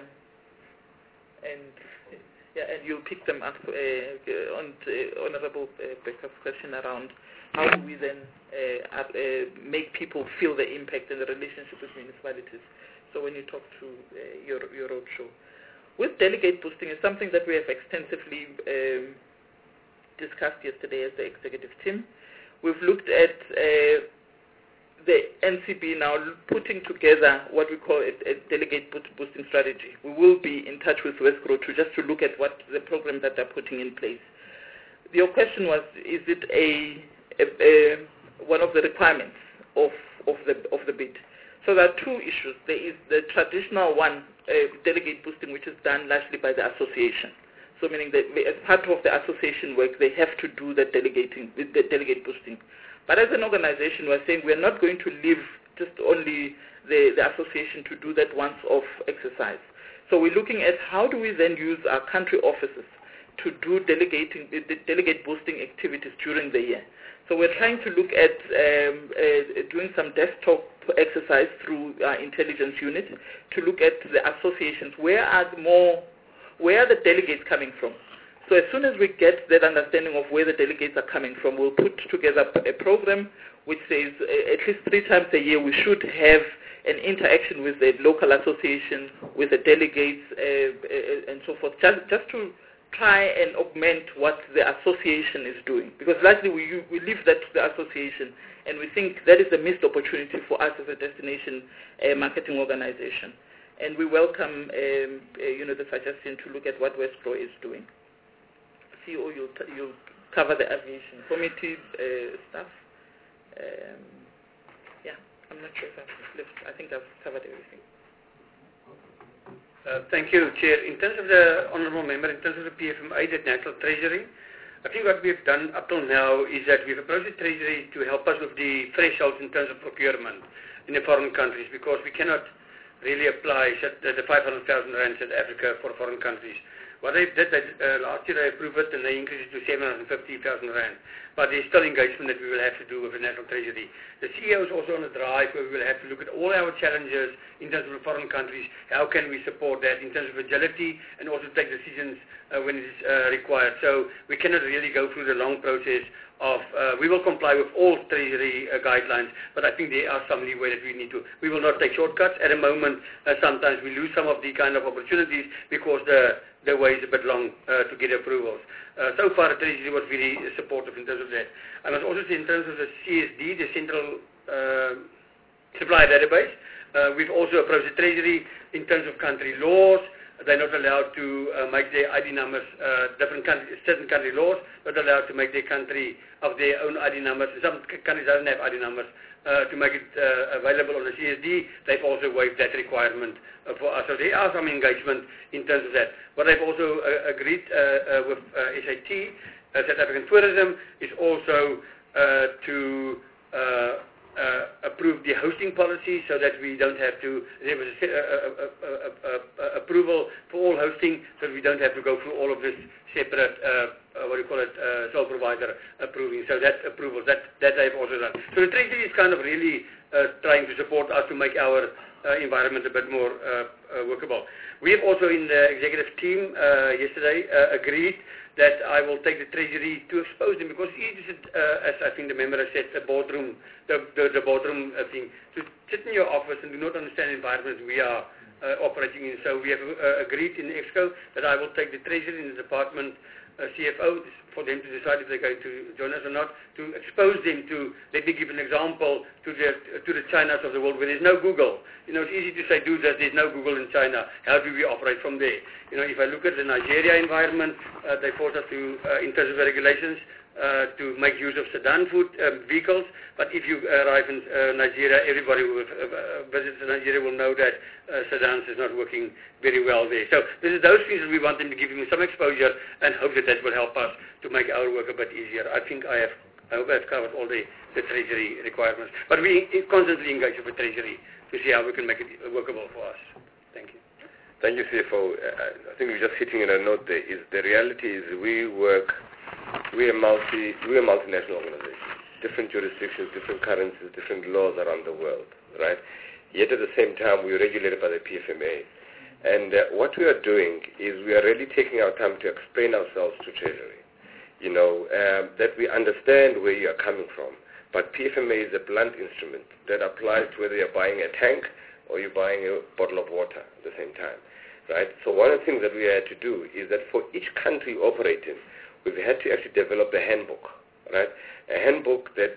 S8: and yeah, and you'll pick them up uh, on uh, Honourable uh, Becker's question around how do we then uh, uh, make people feel the impact and the relationship with municipalities. So when you talk to uh, your your roadshow. With delegate boosting, is something that we have extensively um, discussed yesterday as the executive team. We've looked at uh, the N C B now putting together what we call a, a delegate boosting strategy. We will be in touch with Westgro to just to look at what the program that they're putting in place. Your question was, is it a, a, a one of the requirements of of the of the bid? So there are two issues. There is the traditional one, uh, delegate boosting, which is done largely by the association. So meaning that as part of the association work, they have to do the delegating, the delegate boosting. But as an organization, we're saying we're not going to leave just only the, the association to do that once-off exercise. So we're looking at how do we then use our country offices to do delegating, the delegate boosting activities during the year. So we're trying to look at um, uh, doing some desktop exercise through our intelligence unit to look at the associations. Where are the more, where are the delegates coming from? So as soon as we get that understanding of where the delegates are coming from, we'll put together a program which says uh, at least three times a year we should have an interaction with the local association, with the delegates, uh, uh, and so forth, just, just to try and augment what the association is doing. Because largely we, we leave that to the association, and we think that is a missed opportunity for us as a destination uh, marketing organization. And we welcome um, uh, you know, the suggestion to look at what Westgro is doing. C E O, you'll, you'll cover the aviation committee uh, stuff. Um, yeah, I'm not sure if I've left. I think I've covered everything.
S5: Uh, thank you, Chair. In terms of the Honourable Member, in terms of the P F M A at National Treasury, I think what we've done up till now is that we've approached the Treasury to help us with the thresholds in terms of procurement in the foreign countries, because we cannot really apply the five hundred thousand rand South Africa for foreign countries. What they did, they, uh, last year they approved it and they increased it to seven hundred fifty thousand rand. But there's still engagement that we will have to do with the National Treasury. The C E O is also on a drive where we will have to look at all our challenges in terms of the foreign countries. How can we support that in terms of agility and also take decisions uh, when it is uh, required. So we cannot really go through the long process of, uh, we will comply with all Treasury uh, guidelines, but I think there are some leeway that we need to. We will not take shortcuts. At a moment, uh, sometimes we lose some of the kind of opportunities because the the way is a bit long uh, to get approvals. Uh, so far, the Treasury was very uh, supportive in terms of that. I must also say in terms of the C S D, the Central uh, Supplier Database, uh, we've also approached the Treasury in terms of country laws. They're not allowed to uh, make their I D numbers, uh, different country, certain country laws, not allowed to make their country of their own I D numbers. Some countries don't have I D numbers. Uh, to make it uh, available on the C S D, they've also waived that requirement uh, for us. So there are some engagement in terms of that. What they've also uh, agreed uh, uh, with uh, S A T, uh, South African Tourism, is also uh, to uh, uh, approve the hosting policy so that we don't have to, there was a, a, a, a, a, a approval for all hosting so that we don't have to go through all of this separate uh, Uh, what do you call it, uh, sole provider approving. So that approval, that, that they've also done. So the Treasury is kind of really uh, trying to support us to make our uh, environment a bit more uh, uh, workable. We have also in the executive team uh, yesterday uh, agreed that I will take the Treasury to expose them, because it is, uh, as I think the member has said, the boardroom, the, the, the boardroom uh, thing. To sit in your office and do not understand the environment we are uh, operating in. So we have uh, agreed in EXCO that I will take the Treasury and the Department uh, C F O for them to decide if they're going to join us or not, to expose them to, let me give an example, to the to the Chinas of the world where there's no Google. You know, it's easy to say, do that, there's no Google in China. How do we operate from there? You know, if I look at the Nigeria environment, uh, they force us to, uh, in terms of regulations, Uh, to make use of sedan food um, vehicles, but if you arrive in uh, Nigeria, everybody who uh, visits Nigeria will know that uh, sedans is not working very well there. So this is those things that we want them to give them some exposure and hope that that will help us to make our work a bit easier. I think I have, I hope I've covered all the, the Treasury requirements, but we constantly engage with the Treasury to see how we can make it workable for us. Thank you.
S4: Thank you, C F O. Uh, I think we're just hitting in a note there. Is the reality is we work. We're a multi, we're a multinational organization, different jurisdictions, different currencies, different laws around the world, right? Yet at the same time, we're regulated by the P F M A. And uh, what we are doing is we are really taking our time to explain ourselves to Treasury, you know, um, that we understand where you are coming from. But P F M A is a blunt instrument that applies to whether you're buying a tank or you're buying a bottle of water at the same time, right? So one of the things that we had to do is that for each country operating, we've had to actually develop a handbook, right? A handbook that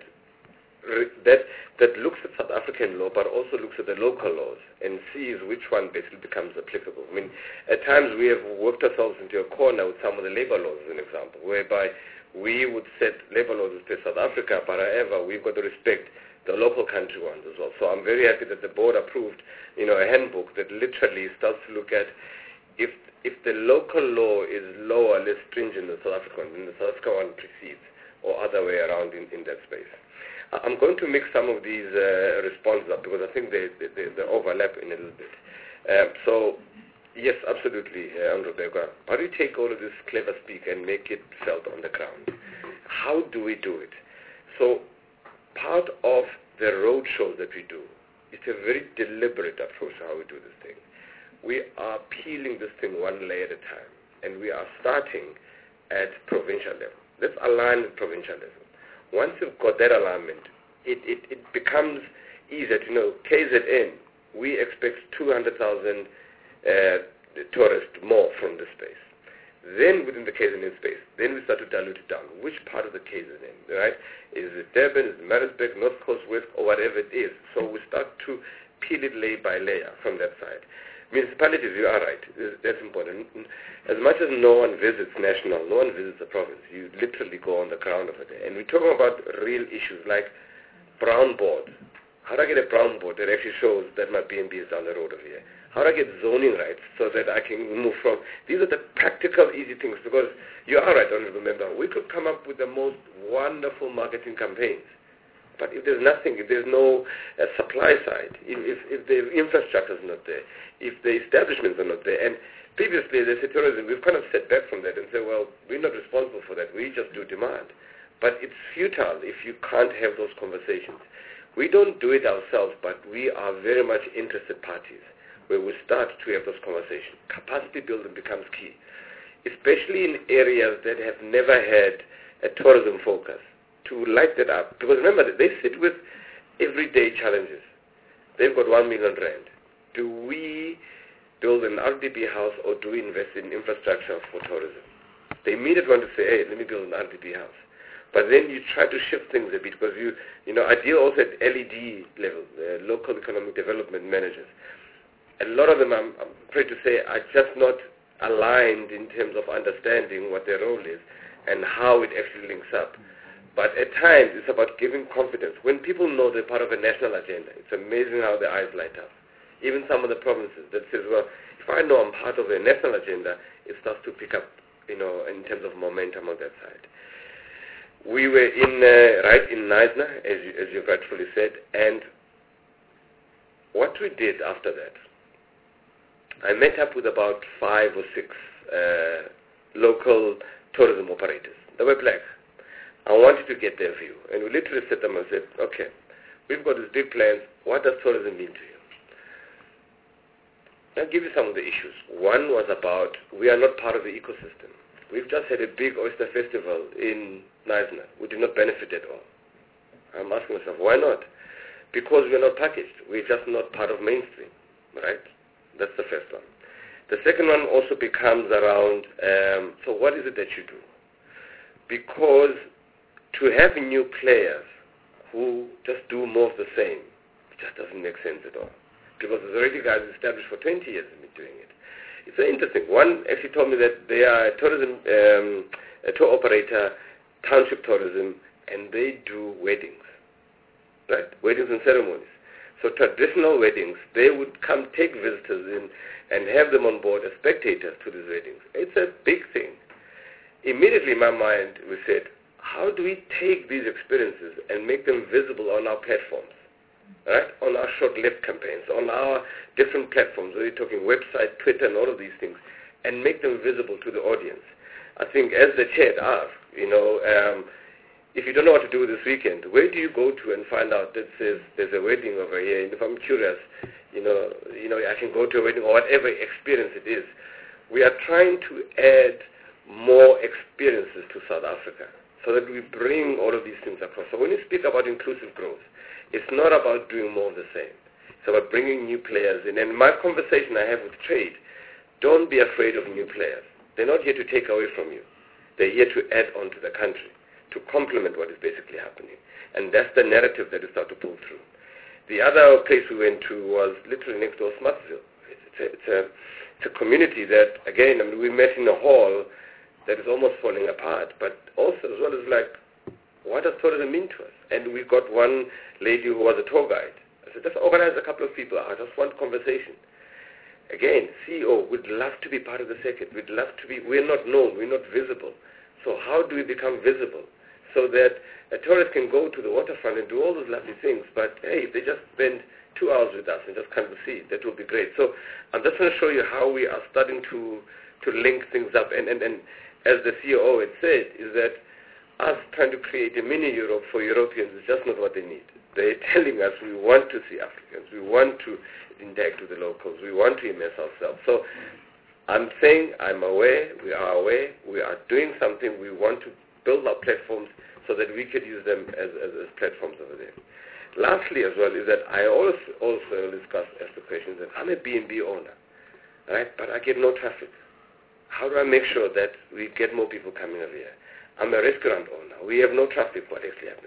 S4: that that looks at South African law, but also looks at the local laws and sees which one basically becomes applicable. I mean, at times we have worked ourselves into a corner with some of the labor laws, as an example, whereby we would set labor laws as per South Africa, but however, we've got to respect the local country ones as well. So I'm very happy that the board approved, you know, a handbook that literally starts to look at if if the local law is lower, less stringent than the South African, then the South African one precedes, or other way around in, in that space. I'm going to mix some of these uh, responses up because I think they, they, they overlap in a little bit. Uh, so, yes, absolutely, uh, Andrew Begwa. How do you take all of this clever speak and make it felt on the ground? How do we do it? So, part of the road shows that we do is a very deliberate approach to how we do this thing. We are peeling this thing one layer at a time, and we are starting at provincial level. Let's align at provincial level. Once you've got that alignment, it, it, it becomes easier to know, K Z N, we expect two hundred thousand uh, tourists more from this space. Then within the K Z N space, then we start to dilute it down. Which part of the K Z N, right? Is it Durban, is it Maritzburg, North Coast, West, or whatever it is? So we start to peel it layer by layer from that side. Municipalities, you are right. That's important. As much as no one visits national, no one visits the province. You literally go on the ground over there. And we're talking about real issues like brown board. How do I get a brown board that actually shows that my B and B is down the road over here? How do I get zoning rights so that I can move from... These are the practical, easy things because you are right, honorable member. We could come up with the most wonderful marketing campaigns. But if there's nothing, if there's no uh, supply side, if, if, if the infrastructure is not there, if the establishments are not there, and previously they said tourism, we've kind of set back from that and said, well, we're not responsible for that, we just do demand. But it's futile if you can't have those conversations. We don't do it ourselves, but we are very much interested parties where we start to have those conversations. Capacity building becomes key, especially in areas that have never had a tourism focus. To light that up. Because remember, they sit with everyday challenges. They've got one million rand. Do we build an R D B house or do we invest in infrastructure for tourism? They immediately want to say, hey, let me build an R D B house. But then you try to shift things a bit because you, you know, I deal also at L E D level, uh, local economic development managers. A lot of them, I'm, I'm afraid to say, are just not aligned in terms of understanding what their role is and how it actually links up. But at times, it's about giving confidence. When people know they're part of a national agenda, it's amazing how their eyes light up. Even some of the provinces that says, well, if I know I'm part of a national agenda, it starts to pick up, you know, in terms of momentum on that side. We were in, uh, right in Knysna, as you, as you've rightfully said, and what we did after that, I met up with about five or six uh, local tourism operators. They were black. I wanted to get their view. And we literally sat them and said, okay, we've got these big plans. What does tourism mean to you? I'll give you some of the issues. One was about we are not part of the ecosystem. We've just had a big oyster festival in Knysna. We did not benefit at all. I'm asking myself, why not? Because we're not packaged. We're just not part of mainstream, right? That's the first one. The second one also becomes around, um, so what is it that you do? Because to have new players who just do more of the same, it just doesn't make sense at all. Because there's already guys established for twenty years and been doing it. It's very interesting. One actually told me that they are a tourism, um, a tour operator, township tourism, and they do weddings, right? Weddings and ceremonies. So traditional weddings, they would come take visitors in and have them on board as spectators to these weddings. It's a big thing. Immediately in my mind, we said, how do we take these experiences and make them visible on our platforms, right? On our short-lived campaigns, on our different platforms, we're talking website, Twitter, and all of these things, and make them visible to the audience. I think as the chair asked, you know, um, if you don't know what to do this weekend, where do you go to and find out that says there's a wedding over here? And if I'm curious, you know, you know, I can go to a wedding or whatever experience it is. We are trying to add more experiences to South Africa so that we bring all of these things across. So when you speak about inclusive growth, it's not about doing more of the same. It's about bringing new players in. And my conversation I have with trade, don't be afraid of new players. They're not here to take away from you. They're here to add on to the country, to complement what is basically happening. And that's the narrative that we start to pull through. The other place we went to was literally next door, Smutsville. It's a, it's a, it's a community that, again, I mean, we met in a hall that is almost falling apart, but also as well as like, what does tourism mean to us? And we got one lady who was a tour guide. I said, let's organize a couple of people. I just want conversation. Again, C E O, we'd love to be part of the circuit. We'd love to be, we're not known, we're not visible. So how do we become visible? So that a tourist can go to the waterfront and do all those lovely things, but hey, if they just spend two hours with us and just come to see, that will be great. So I'm just going to show you how we are starting to, to link things up. And, and, and as the C O O had said, is that us trying to create a mini Europe for Europeans is just not what they need. They're telling us we want to see Africans, we want to interact with the locals, we want to immerse ourselves. So I'm saying I'm aware, we are aware, we are doing something, we want to build our platforms so that we could use them as, as, as platforms over there. Lastly as well is that I also, also discuss as the question that I'm a B and B owner, right? But I get no traffic. How do I make sure that we get more people coming over here? I'm a restaurant owner. We have no traffic. What actually happens?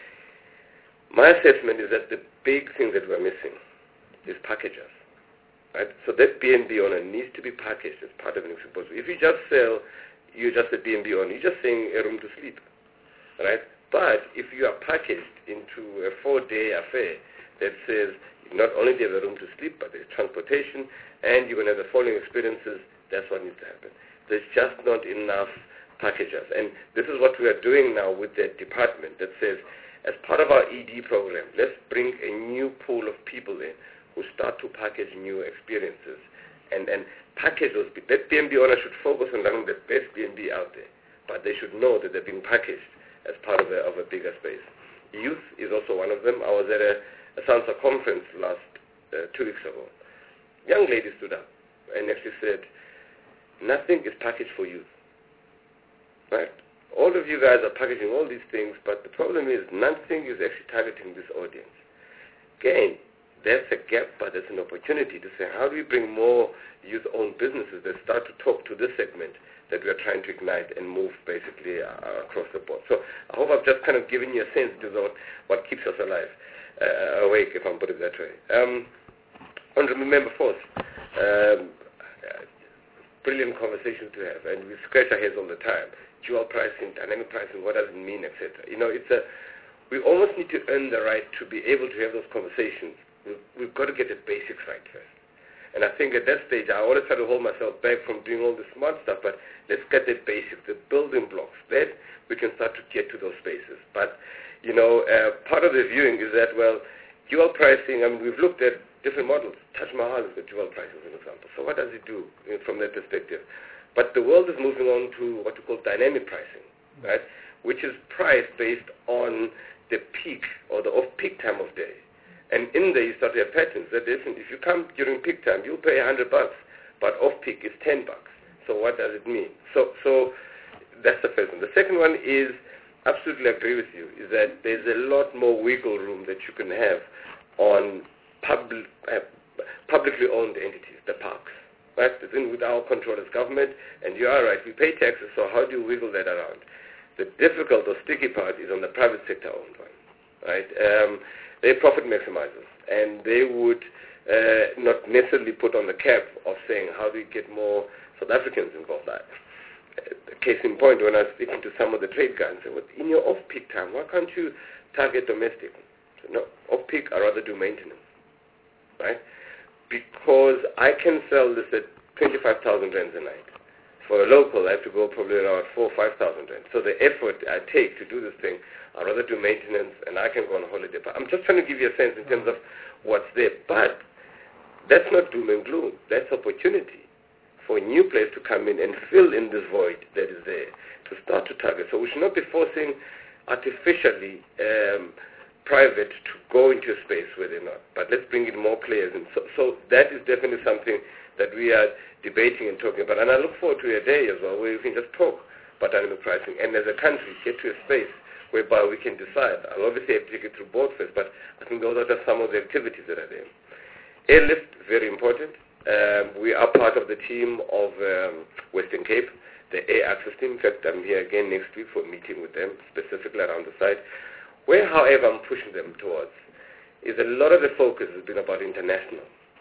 S4: My assessment is that the big thing that we're missing is packages. Right? So that B and B owner needs to be packaged as part of an exposure. If you just sell, you're just a B and B owner, you're just saying a room to sleep. Right? But if you are packaged into a four-day affair that says not only do you have a room to sleep, but there's transportation, and you're going to have the following experiences, that's what needs to happen. There's just not enough packages. And this is what we are doing now with the department that says, as part of our E D program, let's bring a new pool of people in who start to package new experiences. And, and package those. That B and B owner should focus on running the best B and B out there, but they should know that they're being packaged as part of a, of a bigger space. Youth is also one of them. I was at a, a SANSA conference last uh, two weeks ago. Young lady stood up and actually said, nothing is packaged for youth. Right? All of you guys are packaging all these things, but the problem is nothing is actually targeting this audience. Again, that's a gap, but there's an opportunity to say, how do we bring more youth-owned businesses that start to talk to this segment that we are trying to ignite and move basically uh, across the board. So I hope I've just kind of given you a sense to what, what keeps us alive, uh, awake, if I'm put it that way. Um, Honourable Member Force, um, brilliant conversation to have, and we scratch our heads all the time. Dual pricing, dynamic pricing, what does it mean, et cetera. You know, it's a, we almost need to earn the right to be able to have those conversations. We've, we've got to get the basics right first. And I think at that stage, I always try to hold myself back from doing all the smart stuff, but let's get the basics, the building blocks. Then we can start to get to those spaces. But, you know, uh, part of the viewing is that, well, dual pricing, I mean, we've looked at different models. Taj Mahal is the dual pricing, for example. So what does it do you know, from that perspective? But the world is moving on to what we call dynamic pricing, right, which is priced based on the peak or the off-peak time of day. And in there, you start to have patterns. That listen, if you come during peak time, you'll pay a hundred bucks, but off-peak is ten bucks. So what does it mean? So, so that's the first one. The second one is, absolutely agree with you, is that there's a lot more wiggle room that you can have on public, uh, publicly owned entities, the parks. Right? It's in with our control as government, and you are right, we pay taxes, so how do you wiggle that around? The difficult or sticky part is on the private sector owned one. Right? Um, they're profit maximizers, and they would uh, not necessarily put on the cap of saying how do we get more South Africans involved. That uh, case in point, when I was speaking to some of the trade guys, I said, well, in your off-peak time, why can't you target domestic? So, no, off-peak, I rather do maintenance, right? Because I can sell this at twenty-five thousand rands a night. For a local, I have to go probably around four or five thousand rands. So the effort I take to do this thing, I rather do maintenance, and I can go on a holiday. But I'm just trying to give you a sense in terms of what's there. But that's not doom and gloom. That's opportunity for a new place to come in and fill in this void that is there, to start to target. So we should not be forcing artificially um, private to go into a space where they're not. But let's bring it more clear. And so, so that is definitely something that we are debating and talking about. And I look forward to a day as well where we can just talk about dynamic pricing. And as a country, get to a space whereby we can decide. I'll obviously have to take it through board first, but I think those are just some of the activities that are there. Airlift, very important. Um, we are part of the team of um, Western Cape, the Air Access team. In fact, I'm here again next week for a meeting with them, specifically around the site. Where, however, I'm pushing them towards is a lot of the focus has been about international.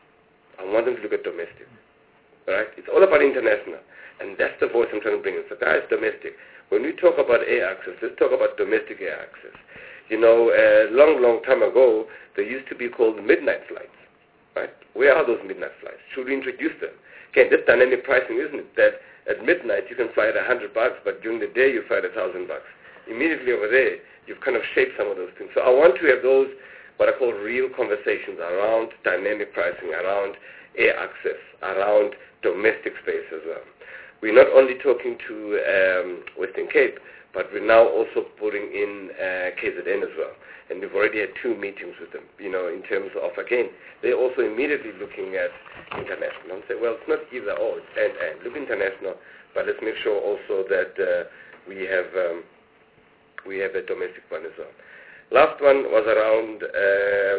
S4: I want them to look at domestic. Right? It's all about international. And that's the voice I'm trying to bring in. So guys, domestic. When we talk about air access, let's talk about domestic air access. You know, a long, long time ago, they used to be called midnight flights. Right? Where are those midnight flights? Should we introduce them? Again, that's dynamic pricing, isn't it? That at midnight you can fly at a hundred bucks, but during the day you fly at a thousand bucks. Immediately over there, you've kind of shaped some of those things. So I want to have those, what I call real conversations around dynamic pricing, around air access, around domestic space as well. We're not only talking to um, Western Cape, but we're now also putting in uh, K Z N as well. And we've already had two meetings with them, you know, in terms of, again, they're also immediately looking at international. And say, well, it's not either or, it's and, and. Look international, but let's make sure also that uh, we have um, we have a domestic one as well. Last one was around um,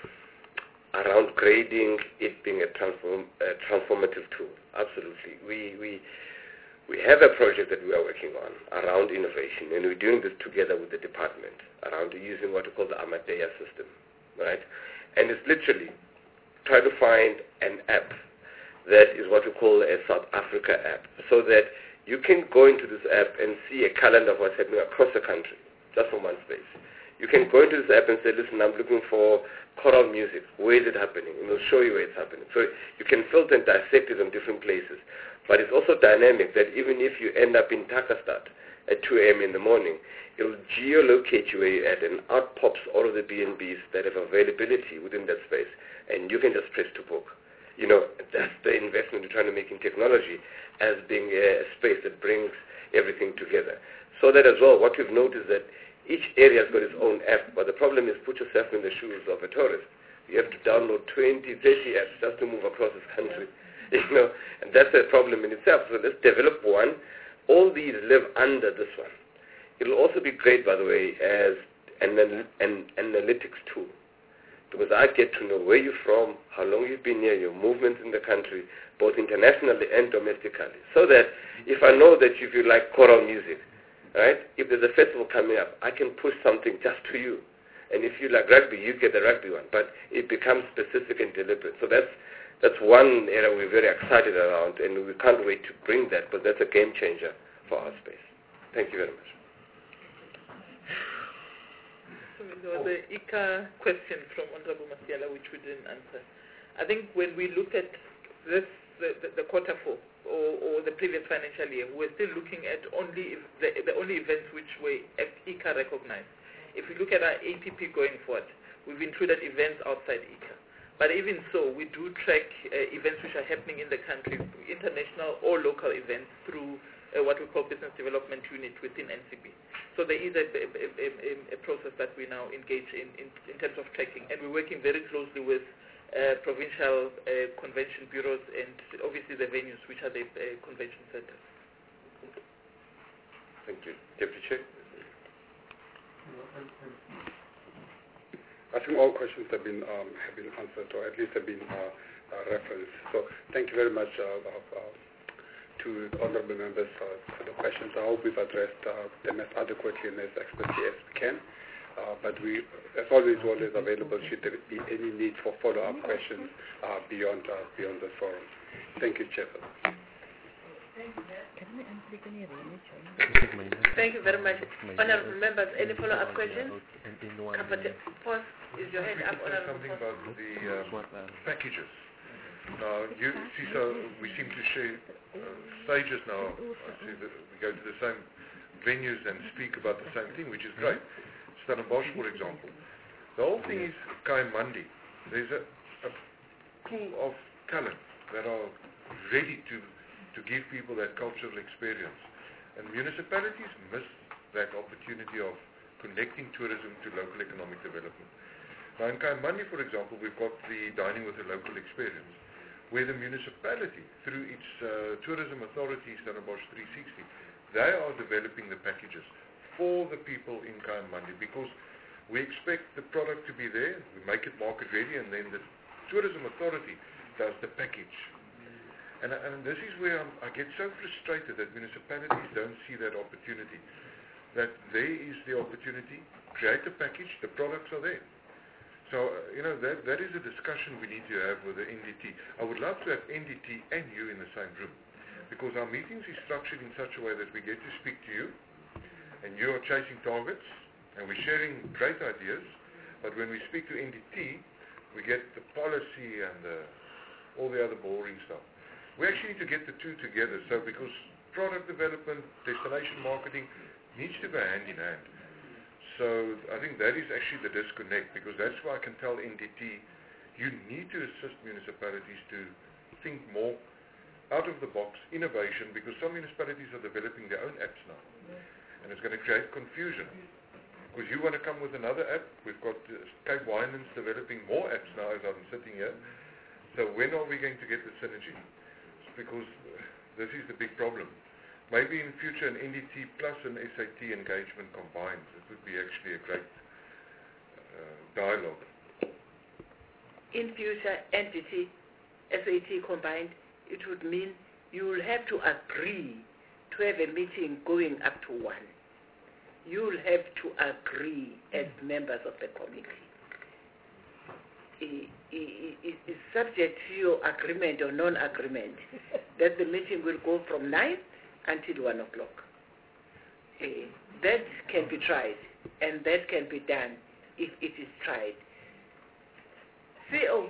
S4: around grading, it being a, transform, a transformative tool. Absolutely. We, we, we have a project that we are working on around innovation, and we're doing this together with the department around using what we call the Amadeus system, right? And it's literally try to find an app that is what we call a South Africa app, so that you can go into this app and see a calendar of what's happening across the country, just from one space. You can go into this app and say, listen, I'm looking for choral music. Where is it happening? And it'll show you where it's happening. So you can filter and dissect it in different places. But it's also dynamic that even if you end up in Takastad at two a.m. in the morning, it'll geolocate you where you're at, and out pops all of the B and Bs that have availability within that space, and you can just press to book. You know, that's the investment we're trying to make in technology as being a space that brings everything together. So that as well, what we've noticed that each area has got its own app, but the problem is put yourself in the shoes of a tourist. You have to download twenty, thirty apps just to move across this country. You know, and that's a problem in itself. So let's develop one. All these live under this one. It'll also be great, by the way, as an, an analytics tool, because I get to know where you're from, how long you've been here, your movements in the country, both internationally and domestically, so that if I know that if you like choral music, right, if there's a festival coming up, I can push something just to you. And if you like rugby, you get the rugby one. But it becomes specific and deliberate. So that's that's one area we're very excited around, and we can't wait to bring that, but that's a game changer for our space. Thank you very much.
S8: So there was the I C A question from Honorable Masiala, which we didn't answer. I think when we look at this, the, the, the quarter four, or, or the previous financial year, we're still looking at only the, the only events which were I C A recognized. If we look at our A P P going forward, we've included events outside I C A. But even so, we do track uh, events which are happening in the country, international or local events, through uh, what we call Business Development Unit within N C B. So there is a, a, a, a process that we now engage in, in in terms of tracking, and we're working very closely with uh, provincial uh, convention bureaus and obviously the venues, which are the uh, convention centers.
S4: Thank you. Deputy Chair.
S3: I think all questions have been um, have been answered, or at least have been uh, uh, reference. So thank you very much uh, uh, to honourable members uh, for the questions. I hope we've addressed uh, them as adequately and as expertly as we can. Uh, but we, as always, always available should there be any need for follow-up questions uh, beyond uh, beyond the forum. Thank you, Chairperson.
S1: Thank you very much. Honourable members, any follow-up questions? First, is your hand up, Honourable?
S7: Something about the uh, packages. Now, you see, so we seem to share uh, stages now. I see that we go to the same venues and speak about the same thing, which is great. Stellenbosch, for example. The whole thing is Kaimandi. There's a, a pool of talent that are ready to, to give people that cultural experience. And municipalities miss that opportunity of connecting tourism to local economic development. Now in Kaimandi, for example, we've got the Dining with a Local Experience, where the municipality, through its uh, tourism authority, Stellenbosch three sixty, they are developing the packages for the people in Kaimandi, because we expect the product to be there, we make it market ready, and then the tourism authority does the package. And, and this is where I'm, I get so frustrated that municipalities don't see that opportunity, that there is the opportunity, create a package, the products are there. So, uh, you know, that, that is a discussion we need to have with the N D T. I would love to have N D T and you in the same room, because our meetings is structured in such a way that we get to speak to you, and you are chasing targets, and we're sharing great ideas, but when we speak to N D T, we get the policy and the, all the other boring stuff. We actually need to get the two together, so because product development, destination marketing needs to go hand in hand. So I think that is actually the disconnect, because that's why I can tell N D T, you need to assist municipalities to think more out of the box, innovation, because some municipalities are developing their own apps now. And it's going to create confusion. Because you want to come with another app, we've got uh, Cape Winelands developing more apps now as I'm sitting here. So when are we going to get the synergy? Because uh, this is the big problem. Maybe in future an N D T plus an S A T engagement combined, it would be actually a great uh, dialogue.
S1: In future, N D T, S A T combined, it would mean you will have to agree to have a meeting going up to one. You'll have to agree as members of the committee. It, it, it is subject to your agreement or non-agreement that the meeting will go from nine until one o'clock. Uh, that can be tried, and that can be done if it is tried. C O,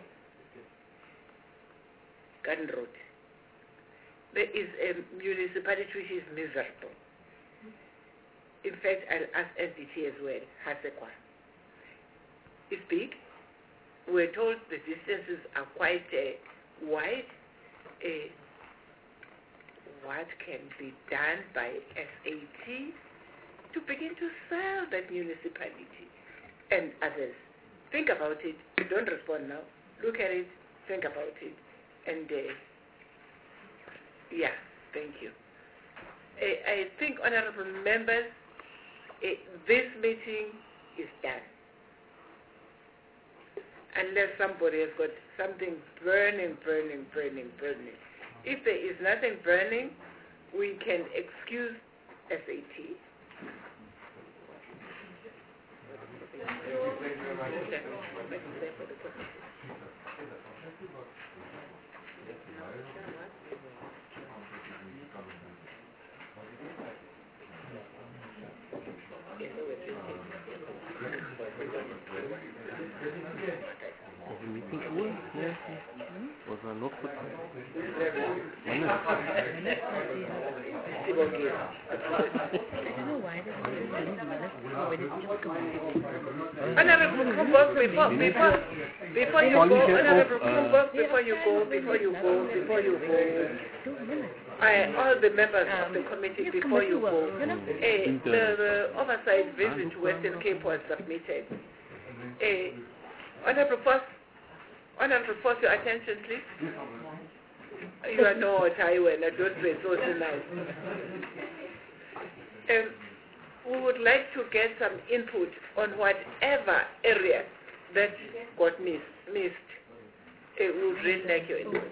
S1: Garden Road. There is a municipality which is miserable. In fact, I'll ask N D T as well, Hasekwa. It's big. We're told the distances are quite uh, wide. Uh, what can be done by S A T to begin to serve that municipality and others? Think about it. Don't respond now. Look at it. Think about it. And uh, yeah, thank you. Uh, I think, honorable members, uh, this meeting is done. Unless somebody has got something burning, burning, burning, burning. If there is nothing burning, we can excuse S A T.
S9: Is the meeting over? Yeah. Was er nog goed?
S1: Honorable Kumbo, before, before, before you go, Honorable Kumbo, before you go, before you go, before you go, I, all the members of the committee, before you go, eh, the, the oversight visit to Western Cape was submitted. Eh, Honorable First, Honorable First, your attention, please. You are no Taiwan, I don't say so tonight. Um, we would like to get some input on whatever area that got miss, missed. we would really like your input.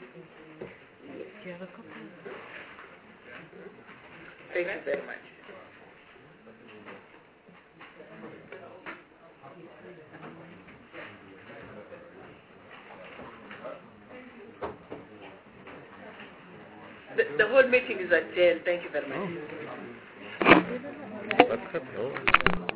S1: Thank you very much. The, the whole meeting is adjourned. Thank you very much.
S9: That's good.